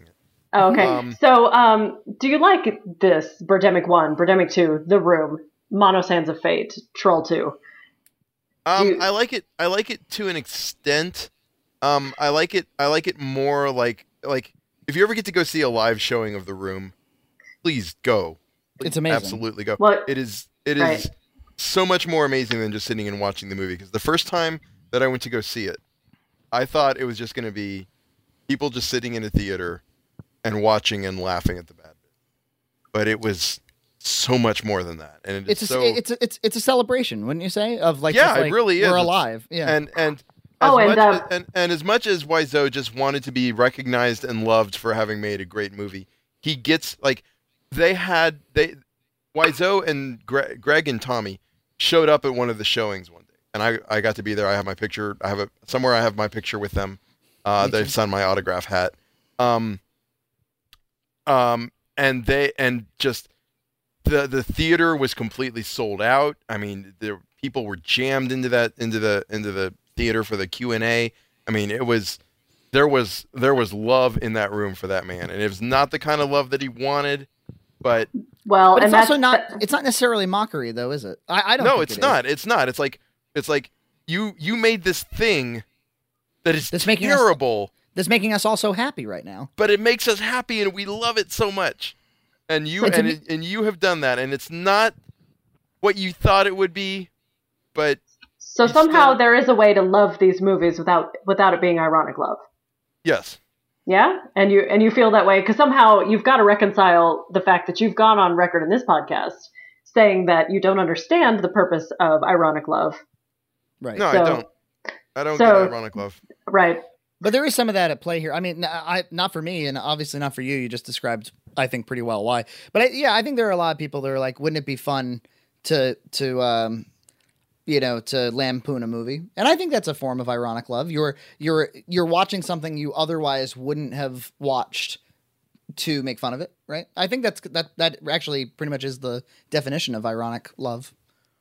Oh, okay. Um, so, um, do you like this Birdemic one, Birdemic two, The Room, Mono Sands of Fate, Troll two? Um, You- I like it. I like it to an extent. Um, I like it. I like it more like like if you ever get to go see a live showing of The Room, please go. Please It's amazing. Absolutely go. Well, It is. It is right. so much more amazing than just sitting and watching the movie. Because the first time that I went to go see it, I thought it was just going to be people just sitting in a theater and watching and laughing at the bad bit. But it was so much more than that, and it It's is a, so. it's a, it's it's a celebration, wouldn't you say? Of like, Yeah, just it like, really is. We're It's- alive. Yeah. and and Oh, as and, much um, as, and and as much as Wiseau just wanted to be recognized and loved for having made a great movie, he gets like they had they Wiseau and Gre- Greg and Tommy showed up at one of the showings one day, and I I got to be there. I have my picture. I have a somewhere I have my picture with them. Uh, Me they've too. signed my autograph hat. Um. Um. And they and just the the theater was completely sold out. I mean, there people were jammed into that into the into the theater for the Q and A. I mean, it was there was there was love in that room for that man, and it was not the kind of love that he wanted, but Well, But and it's also that's, not. that- It's not necessarily mockery, though, is it? I, I don't. no, think it's it is. not. It's not. It's like it's like you you made this thing that is That's making us- terrible, That's making us all so happy right now. but it makes us happy and we love it so much. And you But to and me- it, and you have done that, and it's not what you thought it would be, but so you somehow still- there is a way to love these movies without without it being ironic love. yes. Yeah, and you and you feel that way because somehow you've got to reconcile the fact that you've gone on record in this podcast saying that you don't understand the purpose of ironic love. Right. No, So- I don't. I don't so- get ironic love. Right. But there is some of that at play here. I mean, I not for me, and obviously not for you. You just described, I think, pretty well why. But I, yeah, I think there are a lot of people that are like, wouldn't it be fun to to um, you know, to lampoon a movie? And I think that's a form of ironic love. You're you're you're watching something you otherwise wouldn't have watched to make fun of it, right? I think that's that that actually pretty much is the definition of ironic love.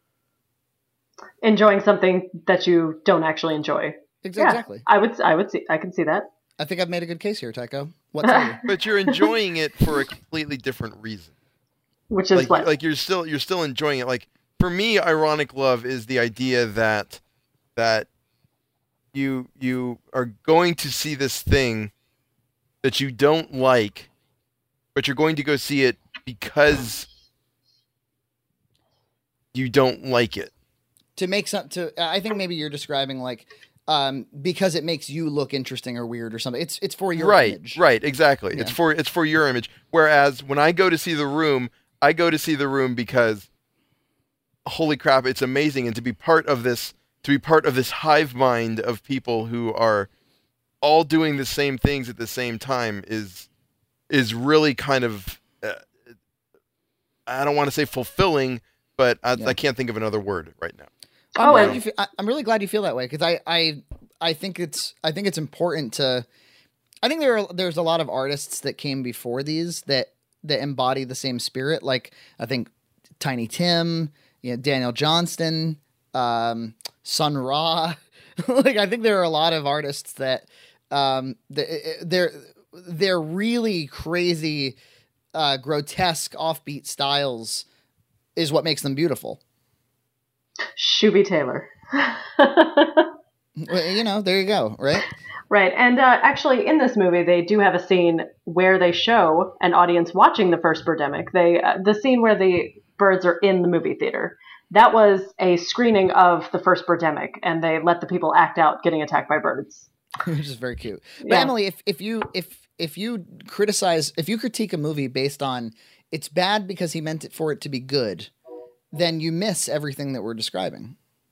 Enjoying something that you don't actually enjoy. Ex- Yeah, Exactly. I would I would see I can see that. I think I've made a good case here, Tycho. What say you? But you're enjoying it for a completely different reason. Which is Like what like you're still you're still enjoying it. Like for me, ironic love is the idea that that you you are going to see this thing that you don't like, but you're going to go see it because you don't like it. To make some to I think maybe you're describing like um because it makes you look interesting or weird or something. It's it's for your right, image. right, exactly. It's Yeah. for it's for your image. Whereas when I go to see The Room, I go to see The Room because holy crap, it's amazing, and to be part of this to be part of this hive mind of people who are all doing the same things at the same time is is really kind of uh, I don't want to say fulfilling, but I, Yeah. I can't think of another word right now. I'm, Oh, glad and- you feel, I, I'm really glad you feel that way because I, I I think it's I think it's important to I think there are there's a lot of artists that came before these that that embody the same spirit. Like I think Tiny Tim, you know, Daniel Johnston, um, Sun Ra. Like I think there are a lot of artists that um, th- they're they're really crazy, uh, grotesque, offbeat styles is what makes them beautiful. Shuby Taylor. Well, you know, there you go, right? Right. And uh, actually, in this movie, they do have a scene where they show an audience watching the first Birdemic. They uh, the scene where the birds are in the movie theater. That was a screening of the first Birdemic, and they let the people act out getting attacked by birds. Which is very cute. But Yeah. Emily, if if you if if you criticize if you critique a movie based on it's bad because he meant it for it to be good, then you miss everything that we're describing.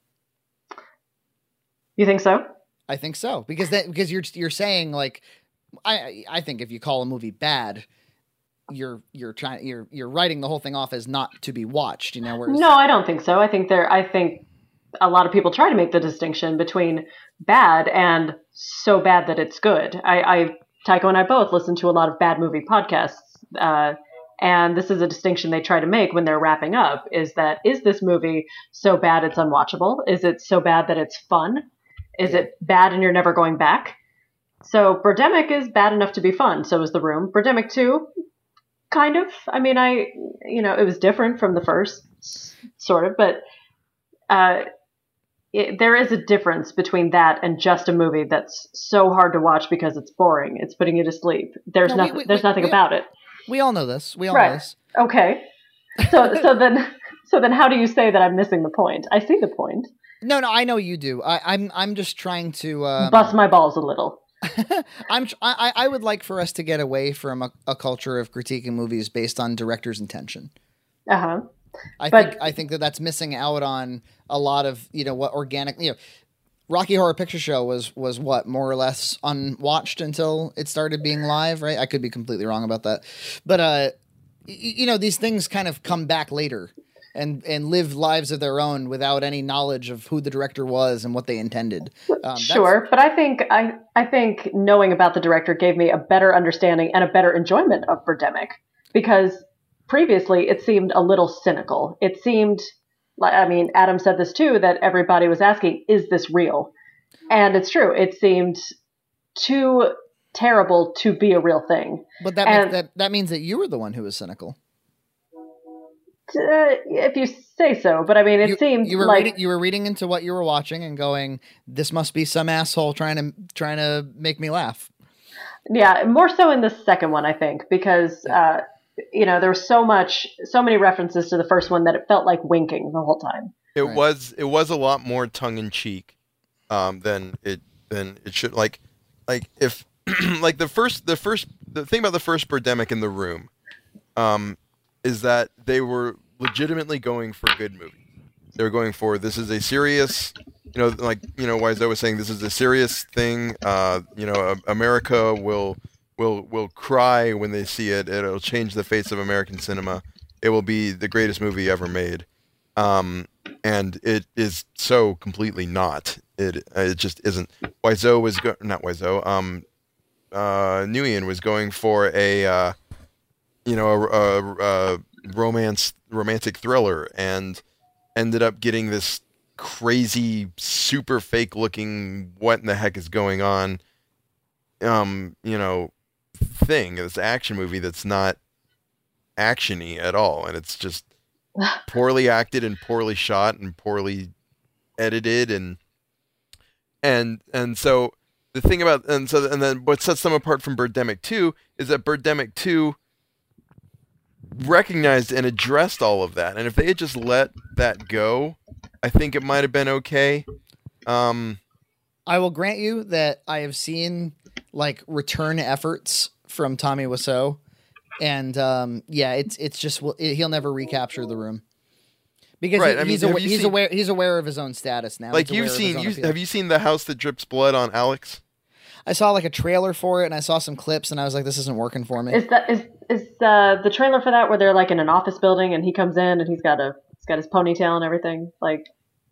You think so? I think so because that because you're you're saying like I I think if you call a movie bad, you're you're trying you're you're writing the whole thing off as not to be watched. You know, whereas No, I don't think so. I think there. I think a lot of people try to make the distinction between bad and so bad that it's good. I, I Tycho and I both listen to a lot of bad movie podcasts, uh, and this is a distinction they try to make when they're wrapping up: is that is this movie so bad it's unwatchable? Is it so bad that it's fun? Is Yeah. it bad and you're never going back? So Birdemic is bad enough to be fun. So is The Room. Birdemic two, kind of. I mean, I, you know, it was different from the first, sort of, but uh, it, there is a difference between that and just a movie that's so hard to watch because it's boring. It's putting you to sleep. There's No, we- nothing. we- there's we- nothing we- about it. We all know this. We all Right. know this. Okay. So so then so then how do you say that I'm missing the point? I see the point. No, no, I know you do. I, I'm I'm just trying to. Um, Bust my balls a little. I'm. tr- I, I would like for us to get away from a, a culture of critiquing movies based on director's intention. Uh huh. I But- think I think that that's missing out on a lot of you know what organic you know. Rocky Horror Picture Show was was what more or less unwatched until it started being live, right? I could be completely wrong about that, but uh, y- you know these things kind of come back later and and live lives of their own without any knowledge of who the director was and what they intended. Um, that's- Sure, but I think I I think knowing about the director gave me a better understanding and a better enjoyment of Birdemic because previously it seemed a little cynical. It seemed like I mean Adam said this too that everybody was asking, is this real? And it's true. It seemed too terrible to be a real thing. But that And- makes, that that means that you were the one who was cynical. Uh, if you say so, but I mean, it you, seemed you were like reading, you were reading into what you were watching and going, "This must be some asshole trying to trying to make me laugh." yeah, more so in the second one, I think, because uh, you know there was so much, so many references to the first one that it felt like winking the whole time. It Right. was it was a lot more tongue in cheek um, than it than it should. Like like if like the first the first the thing about the first Birdemic in The Room um, is that they were legitimately going for good movies. They were going for this is a serious, you know, like you know, Wiseau was saying this is a serious thing. Uh, you know, a- America will will will cry when they see it. It'll change the face of American cinema. It will be the greatest movie ever made. Um, and it is so completely not. It it just isn't. Wiseau was go- not Wiseau. Um, uh, Nguyen was going for a uh, you know a, a, a romance romantic thriller and ended up getting this crazy super fake looking what in the heck is going on um you know thing, this action movie that's not actiony at all, and it's just poorly acted and poorly shot and poorly edited and and and so the thing about and so and then what sets them apart from Birdemic two is that Birdemic two recognized and addressed all of that, and if they had just let that go, I think it might have been okay. Um, I will grant you that I have seen like return efforts from Tommy Wiseau, and um, yeah, it's it's just he'll never recapture The Room because Right, he- I mean, he's have aware, you he's seen- aware he's aware of his own status now. like He's you've aware of his seen, own you, appeal. have you seen The House That Drips Blood on Alex? I saw like a trailer for it, and I saw some clips, and I was like, "This isn't working for me." Is that is is uh, the trailer for that where they're like in an office building and he comes in and he's got a he's got his ponytail and everything? Like,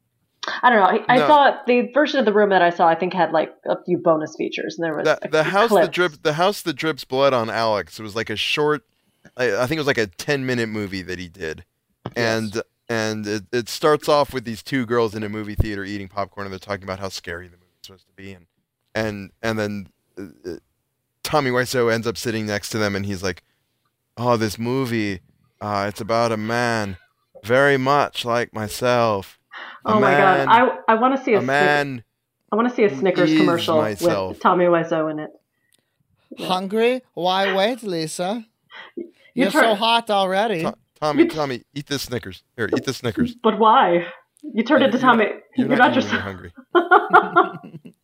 I don't know. I, I No. saw the version of The Room that I saw. I think had like a few bonus features, and there was The, a the few house that clips. drips, the house that drips blood on Alex. It was like a short, I, I think it was like a ten minute movie that he did, and and it, it starts off with these two girls in a movie theater eating popcorn, and they're talking about how scary the movie's supposed to be, and and and then uh, Tommy Wiseau ends up sitting next to them, and he's like, "Oh, this movie, uh, it's about a man, very much like myself." A Oh my man, god! I I want to see a, a man. I want to see a Snickers is commercial myself. with Tommy Wiseau in it. Hungry? Why wait, Lisa? You You're turn- so hot already. To- Tommy, Tommy, eat this Snickers. Here, eat the Snickers. But why? You turned it to You're Tommy. not- You're, You're not, not eating just. when you're hungry.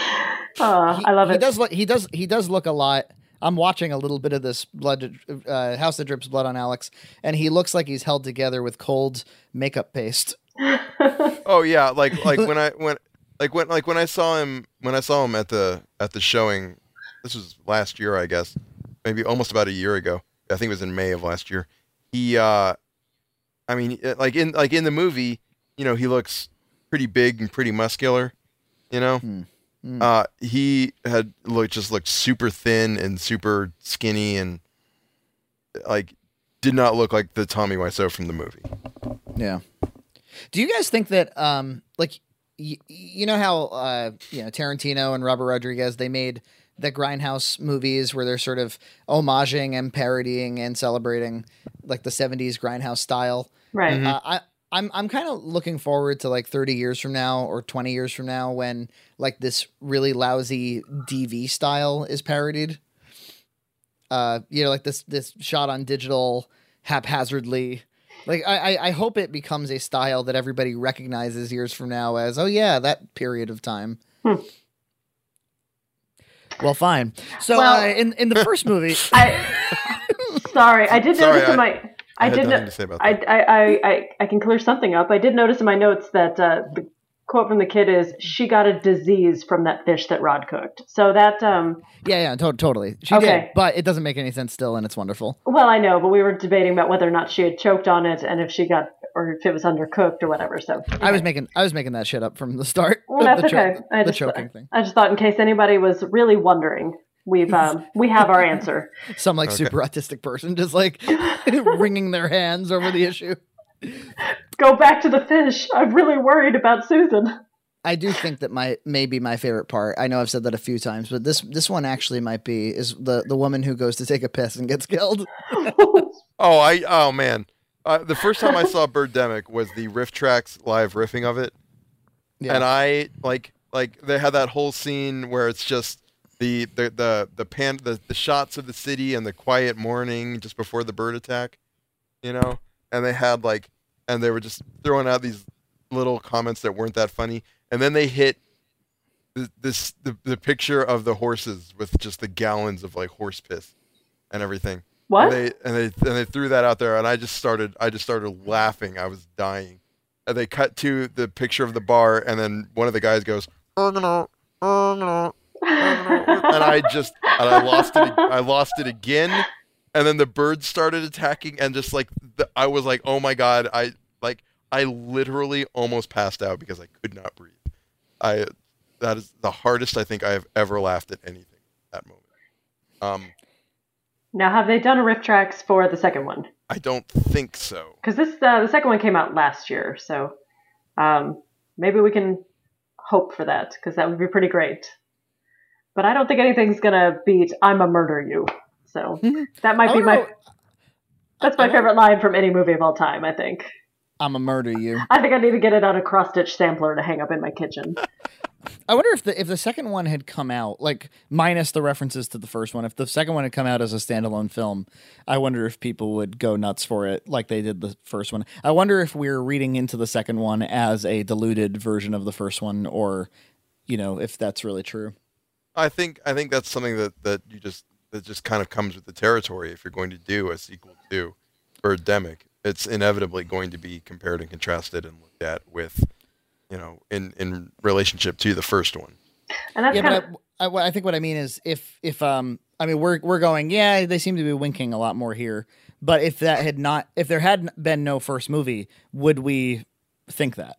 Uh, He- I love he it. does look. He does. He does look a lot. I'm watching a little bit of this blood, uh, House That Drips Blood on Alex, and he looks like he's held together with cold makeup paste. Oh yeah, like like when I when like when like when I saw him when I saw him at the at the showing. This was last year, I guess, maybe almost about a year ago. I think it was in May of last year. He, uh, I mean, like in like in the movie, you know, he looks pretty big and pretty muscular. You know, Hmm. Hmm. uh, he had looked just looked super thin and super skinny and like did not look like the Tommy Wiseau from the movie. Yeah. Do you guys think that, um, like, y- you know how, uh, you know, Tarantino and Robert Rodriguez, they made the Grindhouse movies where they're sort of homaging and parodying and celebrating like the seventies Grindhouse style. Right. Mhm. Uh, I, I'm I'm kind of looking forward to like thirty years from now or twenty years from now when like this really lousy D V style is parodied. Uh, you know, like this this shot on digital haphazardly. Like I, I I hope it becomes a style that everybody recognizes years from now as, oh yeah, that period of time. Hmm. Well, fine. So Well- uh, in in the first movie, I sorry, I did Sorry, notice in I- my I I, had did nothing no- to say about I, that. I, I, I I can clear something up. I did notice in my notes that uh, the quote from the kid is she got a disease from that fish that Rod cooked. So that um yeah, yeah, to- totally, she Okay. did, but it doesn't make any sense still, and it's wonderful. well I know, but we were debating about whether or not she had choked on it and if she got or if it was undercooked or whatever. So I was making I was making that shit up from the start. well, of that's the cho- okay. I the just choking thing. I just thought in case anybody was really wondering, we've um we have our answer. Some like Okay. super autistic person just like wringing their hands over the issue. Go back to the fish. I'm really worried about Susan. I do think that my maybe my favorite part. I know I've said that a few times, but this this one actually might be is the the woman who goes to take a piss and gets killed. Oh, I oh man, uh, the first time I saw Birdemic was the Riff Tracks live riffing of it, Yeah. and I like like they had that whole scene where it's just the the the the pan the, the shots of the city and the quiet morning just before the bird attack, you know, and they had like and they were just throwing out these little comments that weren't that funny, and then they hit th- this the the picture of the horses with just the gallons of like horse piss and everything. What? And they and they and they threw that out there, and I just started I just started laughing. I was dying. And they cut to the picture of the bar, and then one of the guys goes, "Ergono, ergono, ergono," and I just and I lost it. I lost it again, and then the birds started attacking, and just like the, I was like, oh my god, I like I literally almost passed out because I could not breathe. I that is the hardest I think I have ever laughed at anything at that moment. Um, Now, have they done a riff tracks for the second one? I don't think so. Because this uh, the second one came out last year, so um, maybe we can hope for that because that would be pretty great. But I don't think anything's gonna beat "I'ma murder you." So that might I be don't my know. that's my I don't- favorite line from any movie of all time. I think. I'm a murder you. I think I need to get it on a cross stitch sampler to hang up in my kitchen. I wonder if the if the second one had come out, like minus the references to the first one, if the second one had come out as a standalone film, I wonder if people would go nuts for it like they did the first one. I wonder if we're reading into the second one as a diluted version of the first one, or you know, if that's really true. I think I think that's something that, that you just that just kind of comes with the territory. If you're going to do a sequel to Birdemic, it's inevitably going to be compared and contrasted and looked at with, you know, in, in relationship to the first one. And that's Yeah, kind but of I, I, what I think what I mean is if if um I mean we're we're going yeah they seem to be winking a lot more here, but if that had not if there had been no first movie, would we think that?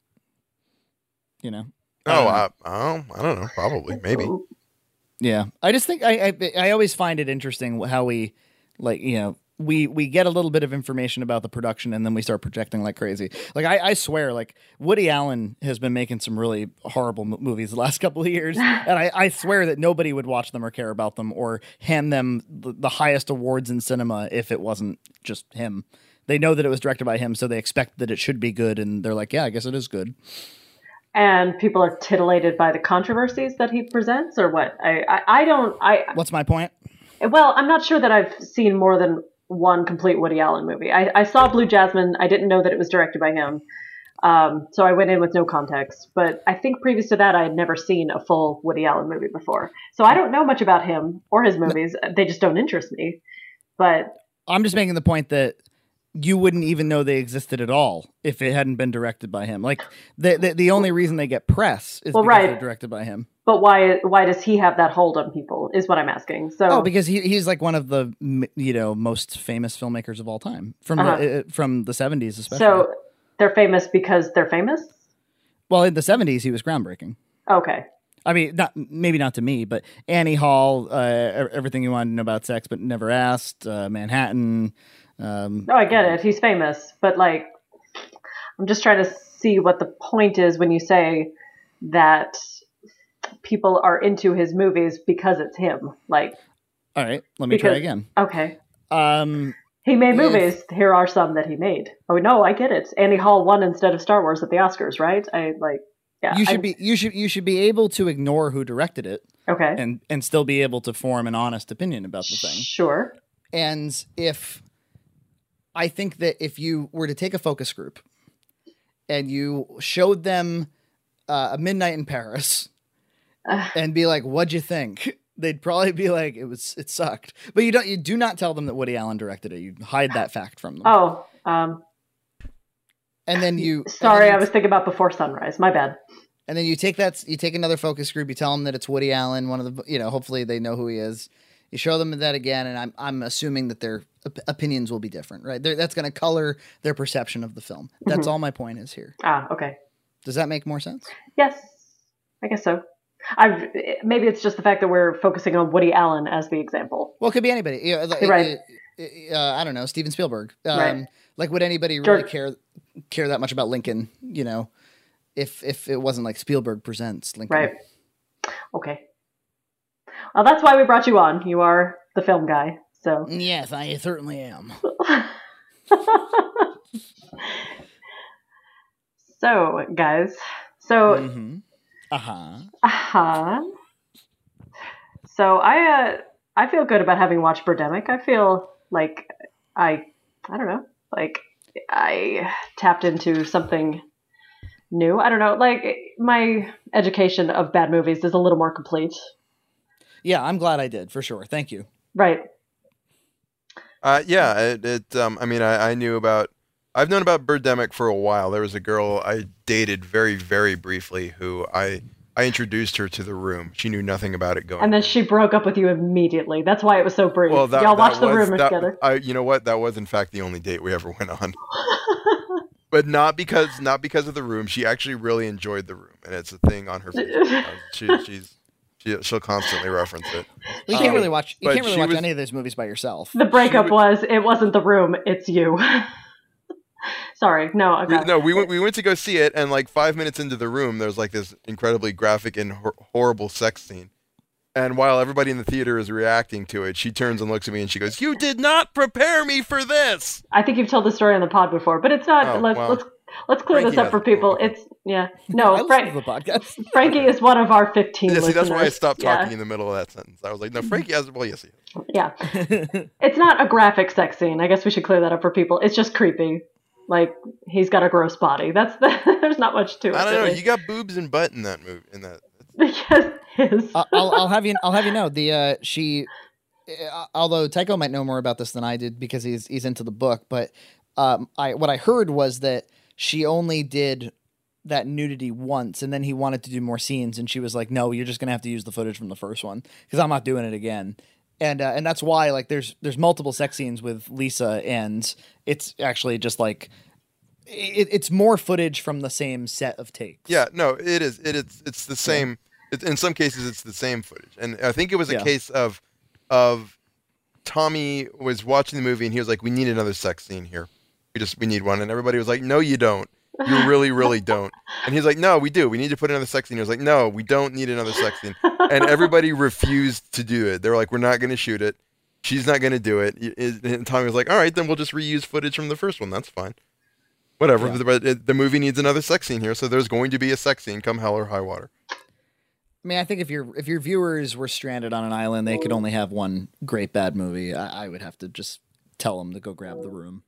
You know. Oh, Um, I, oh, I don't know. Probably, maybe. Yeah, I just think I, I I always find it interesting how we like you know we we get a little bit of information about the production and then we start projecting like crazy. Like I, I swear, like Woody Allen has been making some really horrible m- movies the last couple of years, and I, I swear that nobody would watch them or care about them or hand them the, the highest awards in cinema if it wasn't just him. They know that it was directed by him, so they expect that it should be good, and they're like, yeah, I guess it is good. and people are titillated by the controversies that he presents, or what? I I, I don't I What's my point? well, I'm not sure that I've seen more than one complete Woody Allen movie. I, I saw Blue Jasmine. I didn't know that it was directed by him. Um, so I went in with no context. But I think previous to that, I had never seen a full Woody Allen movie before. So I don't know much about him or his movies. They just don't interest me. But I'm just making the point that you wouldn't even know they existed at all if it hadn't been directed by him. Like the the, the only reason they get press is Well, because right. they're directed by him. but why why does he have that hold on people is what I'm asking. So Oh, because he he's like one of the m- you know most famous filmmakers of all time from Uh-huh. the uh, from the seventies especially. so they're famous because they're famous? Well, in the seventies he was groundbreaking. Okay. I mean, not maybe not to me, but Annie Hall, uh, e- everything you wanted to know about sex but never asked, uh, Manhattan. Um, No, I get it. He's famous. But like I'm just trying to see what the point is when you say that people are into his movies because it's him. Like, All right, let me because, try again. Okay. Um, He made If- movies. Here are some that he made. Oh no, I get it. Annie Hall won instead of Star Wars at the Oscars, right? I like. Yeah. you should I- be you should you should be able to ignore who directed it okay. and and still be able to form an honest opinion about the thing. Sure. And if I think that if you were to take a focus group and you showed them uh, A Midnight in Paris Uh, and be like, "What'd you think?" They'd probably be like, "It was it sucked." But you don't you do not tell them that Woody Allen directed it. You hide that fact from them. oh, um, And then you sorry, and then I you- was thinking about Before Sunrise. My bad. And then you take that, you take another focus group. You tell them that it's Woody Allen, one of the, you know, hopefully they know who he is. You show them that again, and I'm, I'm assuming that their op- opinions will be different, right? They're, that's going to color their perception of the film. That's Mhm. all my point is here. Ah, okay. Does that make more sense? Yes, I guess so. I've maybe it's just the fact that we're focusing on Woody Allen as the example. Well, it could be anybody. You know, like, Right. uh, uh, I don't know, Steven Spielberg. Um, Right. Like, would anybody really George- care care that much about Lincoln? You know, if if it wasn't like Spielberg presents Lincoln, Right. Okay. Well, that's why we brought you on. You are the film guy. So. Yes, I certainly am. So, guys. So, Mm-hmm. Uh huh. uh-huh. So I uh I feel good about having watched Birdemic. I feel like I I don't know, like I tapped into something new. I don't know, like my education of bad movies is a little more complete. Yeah, I'm glad I did for sure. Thank you. Right. Uh, yeah, it, it um, I mean, I, I knew about, I've known about Birdemic for a while. There was a girl I dated very, very briefly who I, I introduced her to The Room. She knew nothing about it going. And then in. she broke up with you immediately. That's why it was so brief. well, that, Y'all that watched The was- Room that- together. I, you know what? That was in fact the only date we ever went on. But not because, not because of The Room. She actually really enjoyed The Room, and it's a thing on her Facebook. Uh, she, she's, she, she'll constantly reference it. Well, you Um, can't really watch. You but can't really she watch was- any of those movies by yourself. The breakup would- was it wasn't The Room, it's you. Sorry, no, We, okay. no, we went. We went to go see it, and like five minutes into The Room, there's like this incredibly graphic and hor- horrible sex scene. And while everybody in the theater is reacting to it, she turns and looks at me and she goes, "You did not prepare me for this." I think you've told this story on the pod before, but it's not. Oh, let's well. let's let's clear Frankie this up for hasn't. people. It's yeah, I no, listen Frank, to the podcast. Frankie is one of our fifteen. Yeah, see, that's why I listeners. stopped Yeah. talking in the middle of that sentence. I was like, "No, Frankie has." Well, yes, he has. Yeah, it's not a graphic sex scene. I guess we should clear that up for people. It's just creepy. Like he's got a gross body. That's the. There's not much to it. I don't know. really. You got boobs and butt in that movie. In that. Yes, his. I'll, I'll I'll have you. I'll have you know the uh, she. Uh, although Tycho might know more about this than I did because he's he's into the book, but um, I what I heard was that she only did that nudity once, and then he wanted to do more scenes, and she was like, "No, you're just gonna have to use the footage from the first one because I'm not doing it again." And uh, and that's why like there's there's multiple sex scenes with Lisa, and it's actually just like it, it's more footage from the same set of takes. Yeah, no, it is. It is. It's the same. It, in some cases, it's the same footage, and I think it was a Yeah. case of, of, Tommy was watching the movie and he was like, "We need another sex scene here. We just we need one," and everybody was like, "No, you don't. You really, really don't." And he's like, "No, we do. We need to put another sex scene." He was like, "No, we don't need another sex scene," and everybody refused to do it. They were like, "We're not going to shoot it. She's not going to do it." And Tommy was like, "All right, then we'll just reuse footage from the first one. That's fine." Whatever, Yeah. but it, the movie needs another sex scene here, so there's going to be a sex scene come hell or high water. I mean, I think if your if your viewers were stranded on an island, they could only have one great bad movie. I, I would have to just tell them to go grab The Room.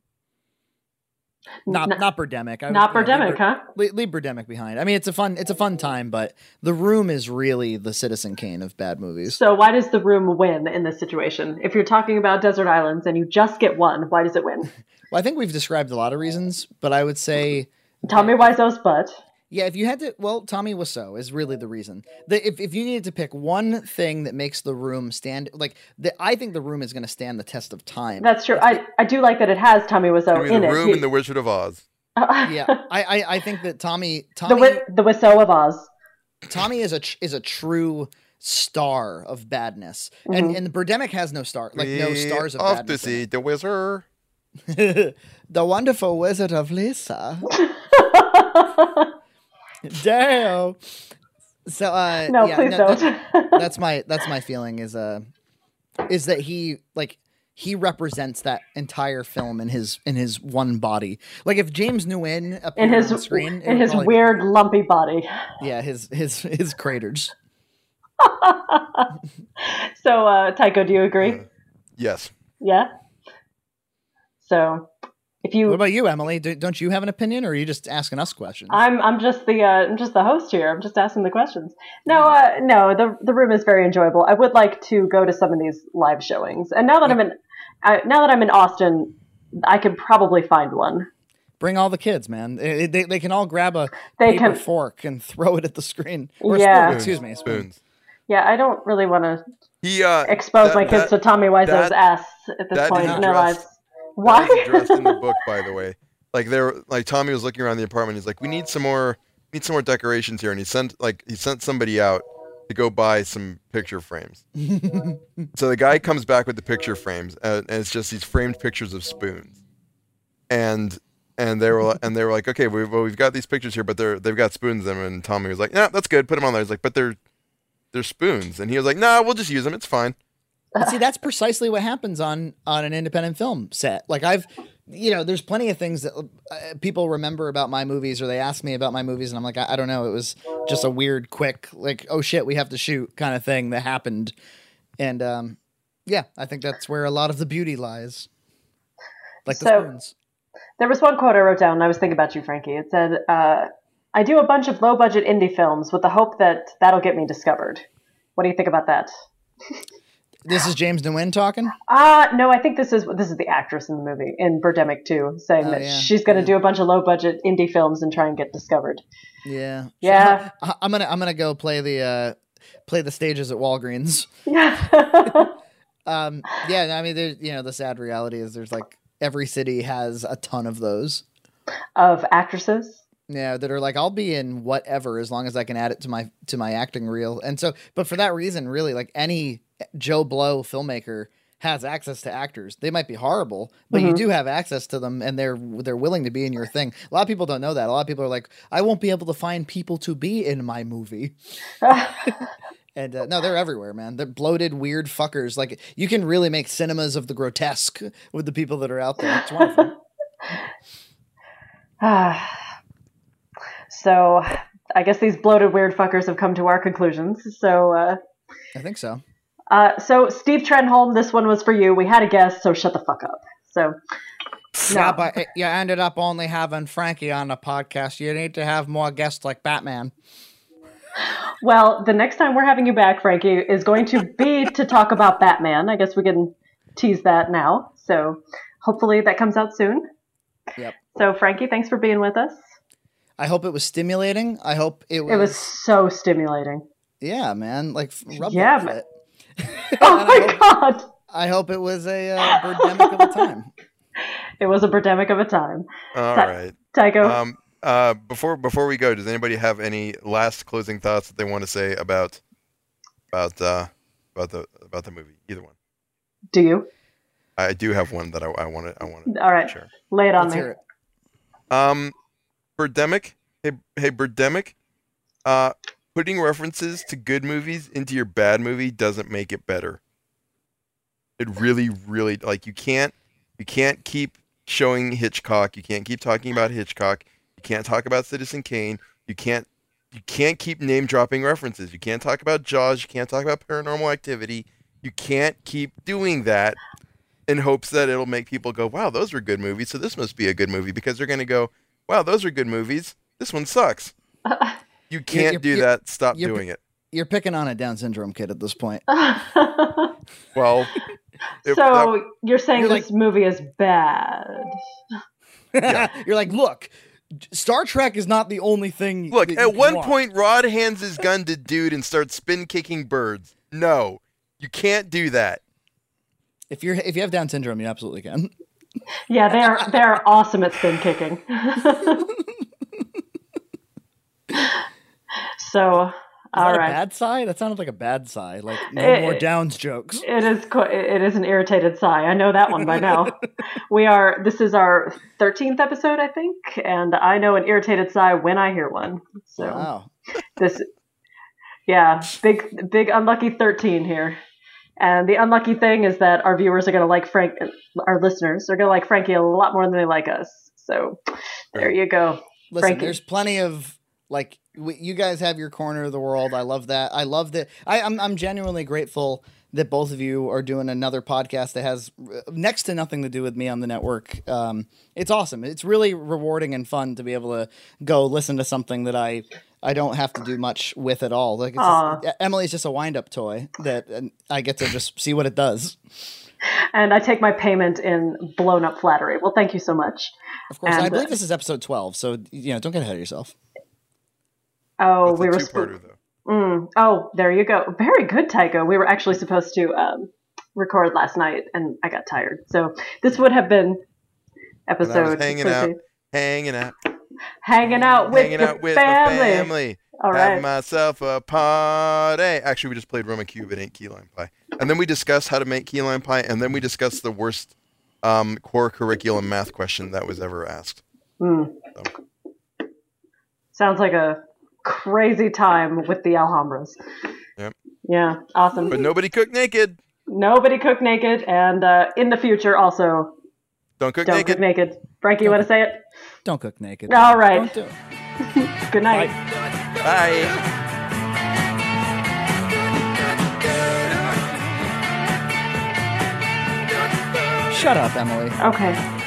Not N- not Birdemic. I would- not yeah, leave Birdemic, Bir- huh? Leave, leave Birdemic behind. I mean, it's a fun it's a fun time, but The Room is really the Citizen Kane of bad movies. So why does The Room win in this situation? If you're talking about desert islands and you just get one, why does it win? Well, I think we've described a lot of reasons, but I would say, Tommy Wiseau's butt. yeah, if you had to, well, Tommy Wiseau is really the reason. The, if if you needed to pick one thing that makes The Room stand, like the, I think The Room is going to stand the test of time. That's true. I, I do like that it has Tommy Wiseau I mean, in the it. room He- and the Wizard of Oz. Yeah, I, I, I think that Tommy the Tommy wi- the Wiseau of Oz. Tommy is a tr- is a true star of badness, Mm-hmm. and and Birdemic has no star, like no We stars of off to badness. see the wizard. in it. The Wonderful Wizard of Lisa. Damn. So uh, No, yeah, please no, don't. that- that's my that's my feeling is uh is that he like he represents that entire film in his in his one body. Like if James Nguyen appeared in his on screen, it in would his probably be- weird lumpy body. yeah, his his his craters. So, uh, Tycho, do you agree? Uh, yes. Yeah. So, if you, What about you, Emily? Do, don't you have an opinion, or are you just asking us questions? I'm I'm just the uh, I'm just the host here. I'm just asking the questions. No, uh, no, the the room is very enjoyable. I would like to go to some of these live showings, and now that I'm in, I, now that I'm in Austin, I could probably find one. Bring all the kids, man. They, they, they can all grab a They paper can- fork and throw it at the screen. Or a Yeah. spoon, excuse me. a spoon. Spoons. Yeah, I don't really want to He uh expose that- my kids that- to Tommy Wiseau's that- ass at this that point is in their addressed- lives. Why? That was addressed in the book, by the way. Like there, like Tommy was looking around the apartment. He's like, "We need some more, we need some more decorations here." And he sent like he sent somebody out to go buy some picture frames. So the guy comes back with the picture frames, and, and it's just these framed pictures of spoons. And and they were and they were like, "Okay, we, well we've got these pictures here, but they're they've got spoons in them." And Tommy was like, "Yeah, that's good. Put them on there." He's like, "But they're they're spoons." And he was like, "Nah, we'll just use them. It's fine." But see, that's precisely what happens on on an independent film set. Like I've, you know, there's plenty of things that uh, people remember about my movies, or they ask me about my movies, and I'm like, I, I don't know. It was just a weird, quick, like, oh shit, we have to shoot kind of thing that happened. And um, yeah, I think that's where a lot of the beauty lies. Like the So- spoons. There was one quote I wrote down, and I was thinking about you, Frankie. It said, uh, I do a bunch of low-budget indie films with the hope that that'll get me discovered. What do you think about that? This is James Nguyen talking. Uh, no, I think this is this is the actress in the movie, in Birdemic too, saying Oh, that yeah, she's going to yeah. do a bunch of low-budget indie films and try and get discovered. Yeah, Yeah. I, I'm gonna I'm gonna go play the uh, play the stages at Walgreens. Yeah. Um, yeah, I mean, there's you know the sad reality is there's like every city has a ton of those. Of actresses. Yeah, that are like I'll be in whatever as long as I can add it to my to my acting reel. And so, but for that reason, really, like any Joe Blow filmmaker has access to actors. They might be horrible, but you Mhm. do have access to them, and they're they're willing to be in your thing. A lot of people don't know that. A lot of people are like, I won't be able to find people to be in my movie. And uh, no, they're everywhere, man. They're bloated, weird fuckers. Like you can really make cinemas of the grotesque with the people that are out there. It's wonderful. So, I guess these bloated weird fuckers have come to our conclusions. So, uh, I think so. uh, so Steve Trenholm, this one was for you. We had a guest, so shut the fuck up. So, Yeah, no. but it, you ended up only having Frankie on the podcast. You need to have more guests like Batman. Well, the next time we're having you back, Frankie, is going to be to talk about Batman. I guess we can tease that now. So, hopefully that comes out soon. Yep. So, Frankie, thanks for being with us. I hope it was stimulating. I hope it was. It was so stimulating. Yeah, man. Like rub Yeah, that man. fit. Oh And I my hope, god! I hope it was a uh, birdemic of a time. It was a birdemic of a time. All Ty- right. Tycho, Um, uh, before before we go, does anybody have any last closing thoughts that they want to say about about uh, about the about the movie? Either one. do you? I do have one that I, I want to I want to All right, share. lay it on Let's me. hear it. Um, Birdemic. Hey hey Birdemic. Uh, putting references to good movies into your bad movie doesn't make it better. It really really like you can't you can't keep showing Hitchcock. You can't keep talking about Hitchcock. You can't talk about Citizen Kane. You can't you can't keep name dropping references. You can't talk about Jaws. You can't talk about Paranormal Activity. You can't keep doing that in hopes that it'll make people go, wow, those were good movies, so this must be a good movie, because they're going to go, wow, those are good movies, this one sucks. You can't you're- do you're- that. Stop you're- doing it. You're picking on a Down syndrome kid at this point. Well, if so that- you're saying You're this movie is bad? You're like, look, Star Trek is not the only thing. look, that you at can one watch. point, Rod hands his gun to dude and starts spin kicking birds. No, you can't do that. if you're if you have Down syndrome, you absolutely can. Yeah, they're they're awesome at spin kicking. So, Is all that right. a bad sigh? That sounded like a bad sigh. Like no Eh, more Downs jokes. It is qu- it is an irritated sigh. I know that one by now. We are this is our thirteenth episode, I think, and I know an irritated sigh when I hear one. So Wow. this Yeah, big big unlucky thirteen here. And the unlucky thing is that our viewers are going to like Frank, our listeners are going to like Frankie a lot more than they like us. So there you go. Listen, Frankie. There's plenty of, like, w- you guys have your corner of the world. I love that. I love that. I, I'm, I'm genuinely grateful that both of you are doing another podcast that has next to nothing to do with me on the network. Um, it's awesome. It's really rewarding and fun to be able to go listen to something that I, I don't have to do much with at all. Like, it's just, Emily's just a wind-up toy that and I get to just see what it does. And I take my payment in blown-up flattery. Well, thank you so much. Of course, and, I believe uh, this is episode twelve, so you know, don't get ahead of yourself. Oh, That's we a were. two-parter, though. Mm, oh, there you go. Very good, Tycho. We were actually supposed to um, record last night, and I got tired. So this would have been And I was episode hanging out, hanging out, hanging out with, hanging your out with family. my family. All Having right. myself a party. Actually, we just played Roma Cube. It ain't key lime pie. And then we discussed how to make key lime pie. And then we discussed the worst um, core curriculum math question that was ever asked. Mm. So, Sounds like a crazy time with the Alhambras. Yep. Yeah, awesome. but nobody cooked naked. Nobody cook naked, and uh, in the future also Don't cook don't naked. cook naked. Frankie, you want to say it? Don't cook naked. All right. Don't do it. Good night. Bye. Shut up, Emily. Okay.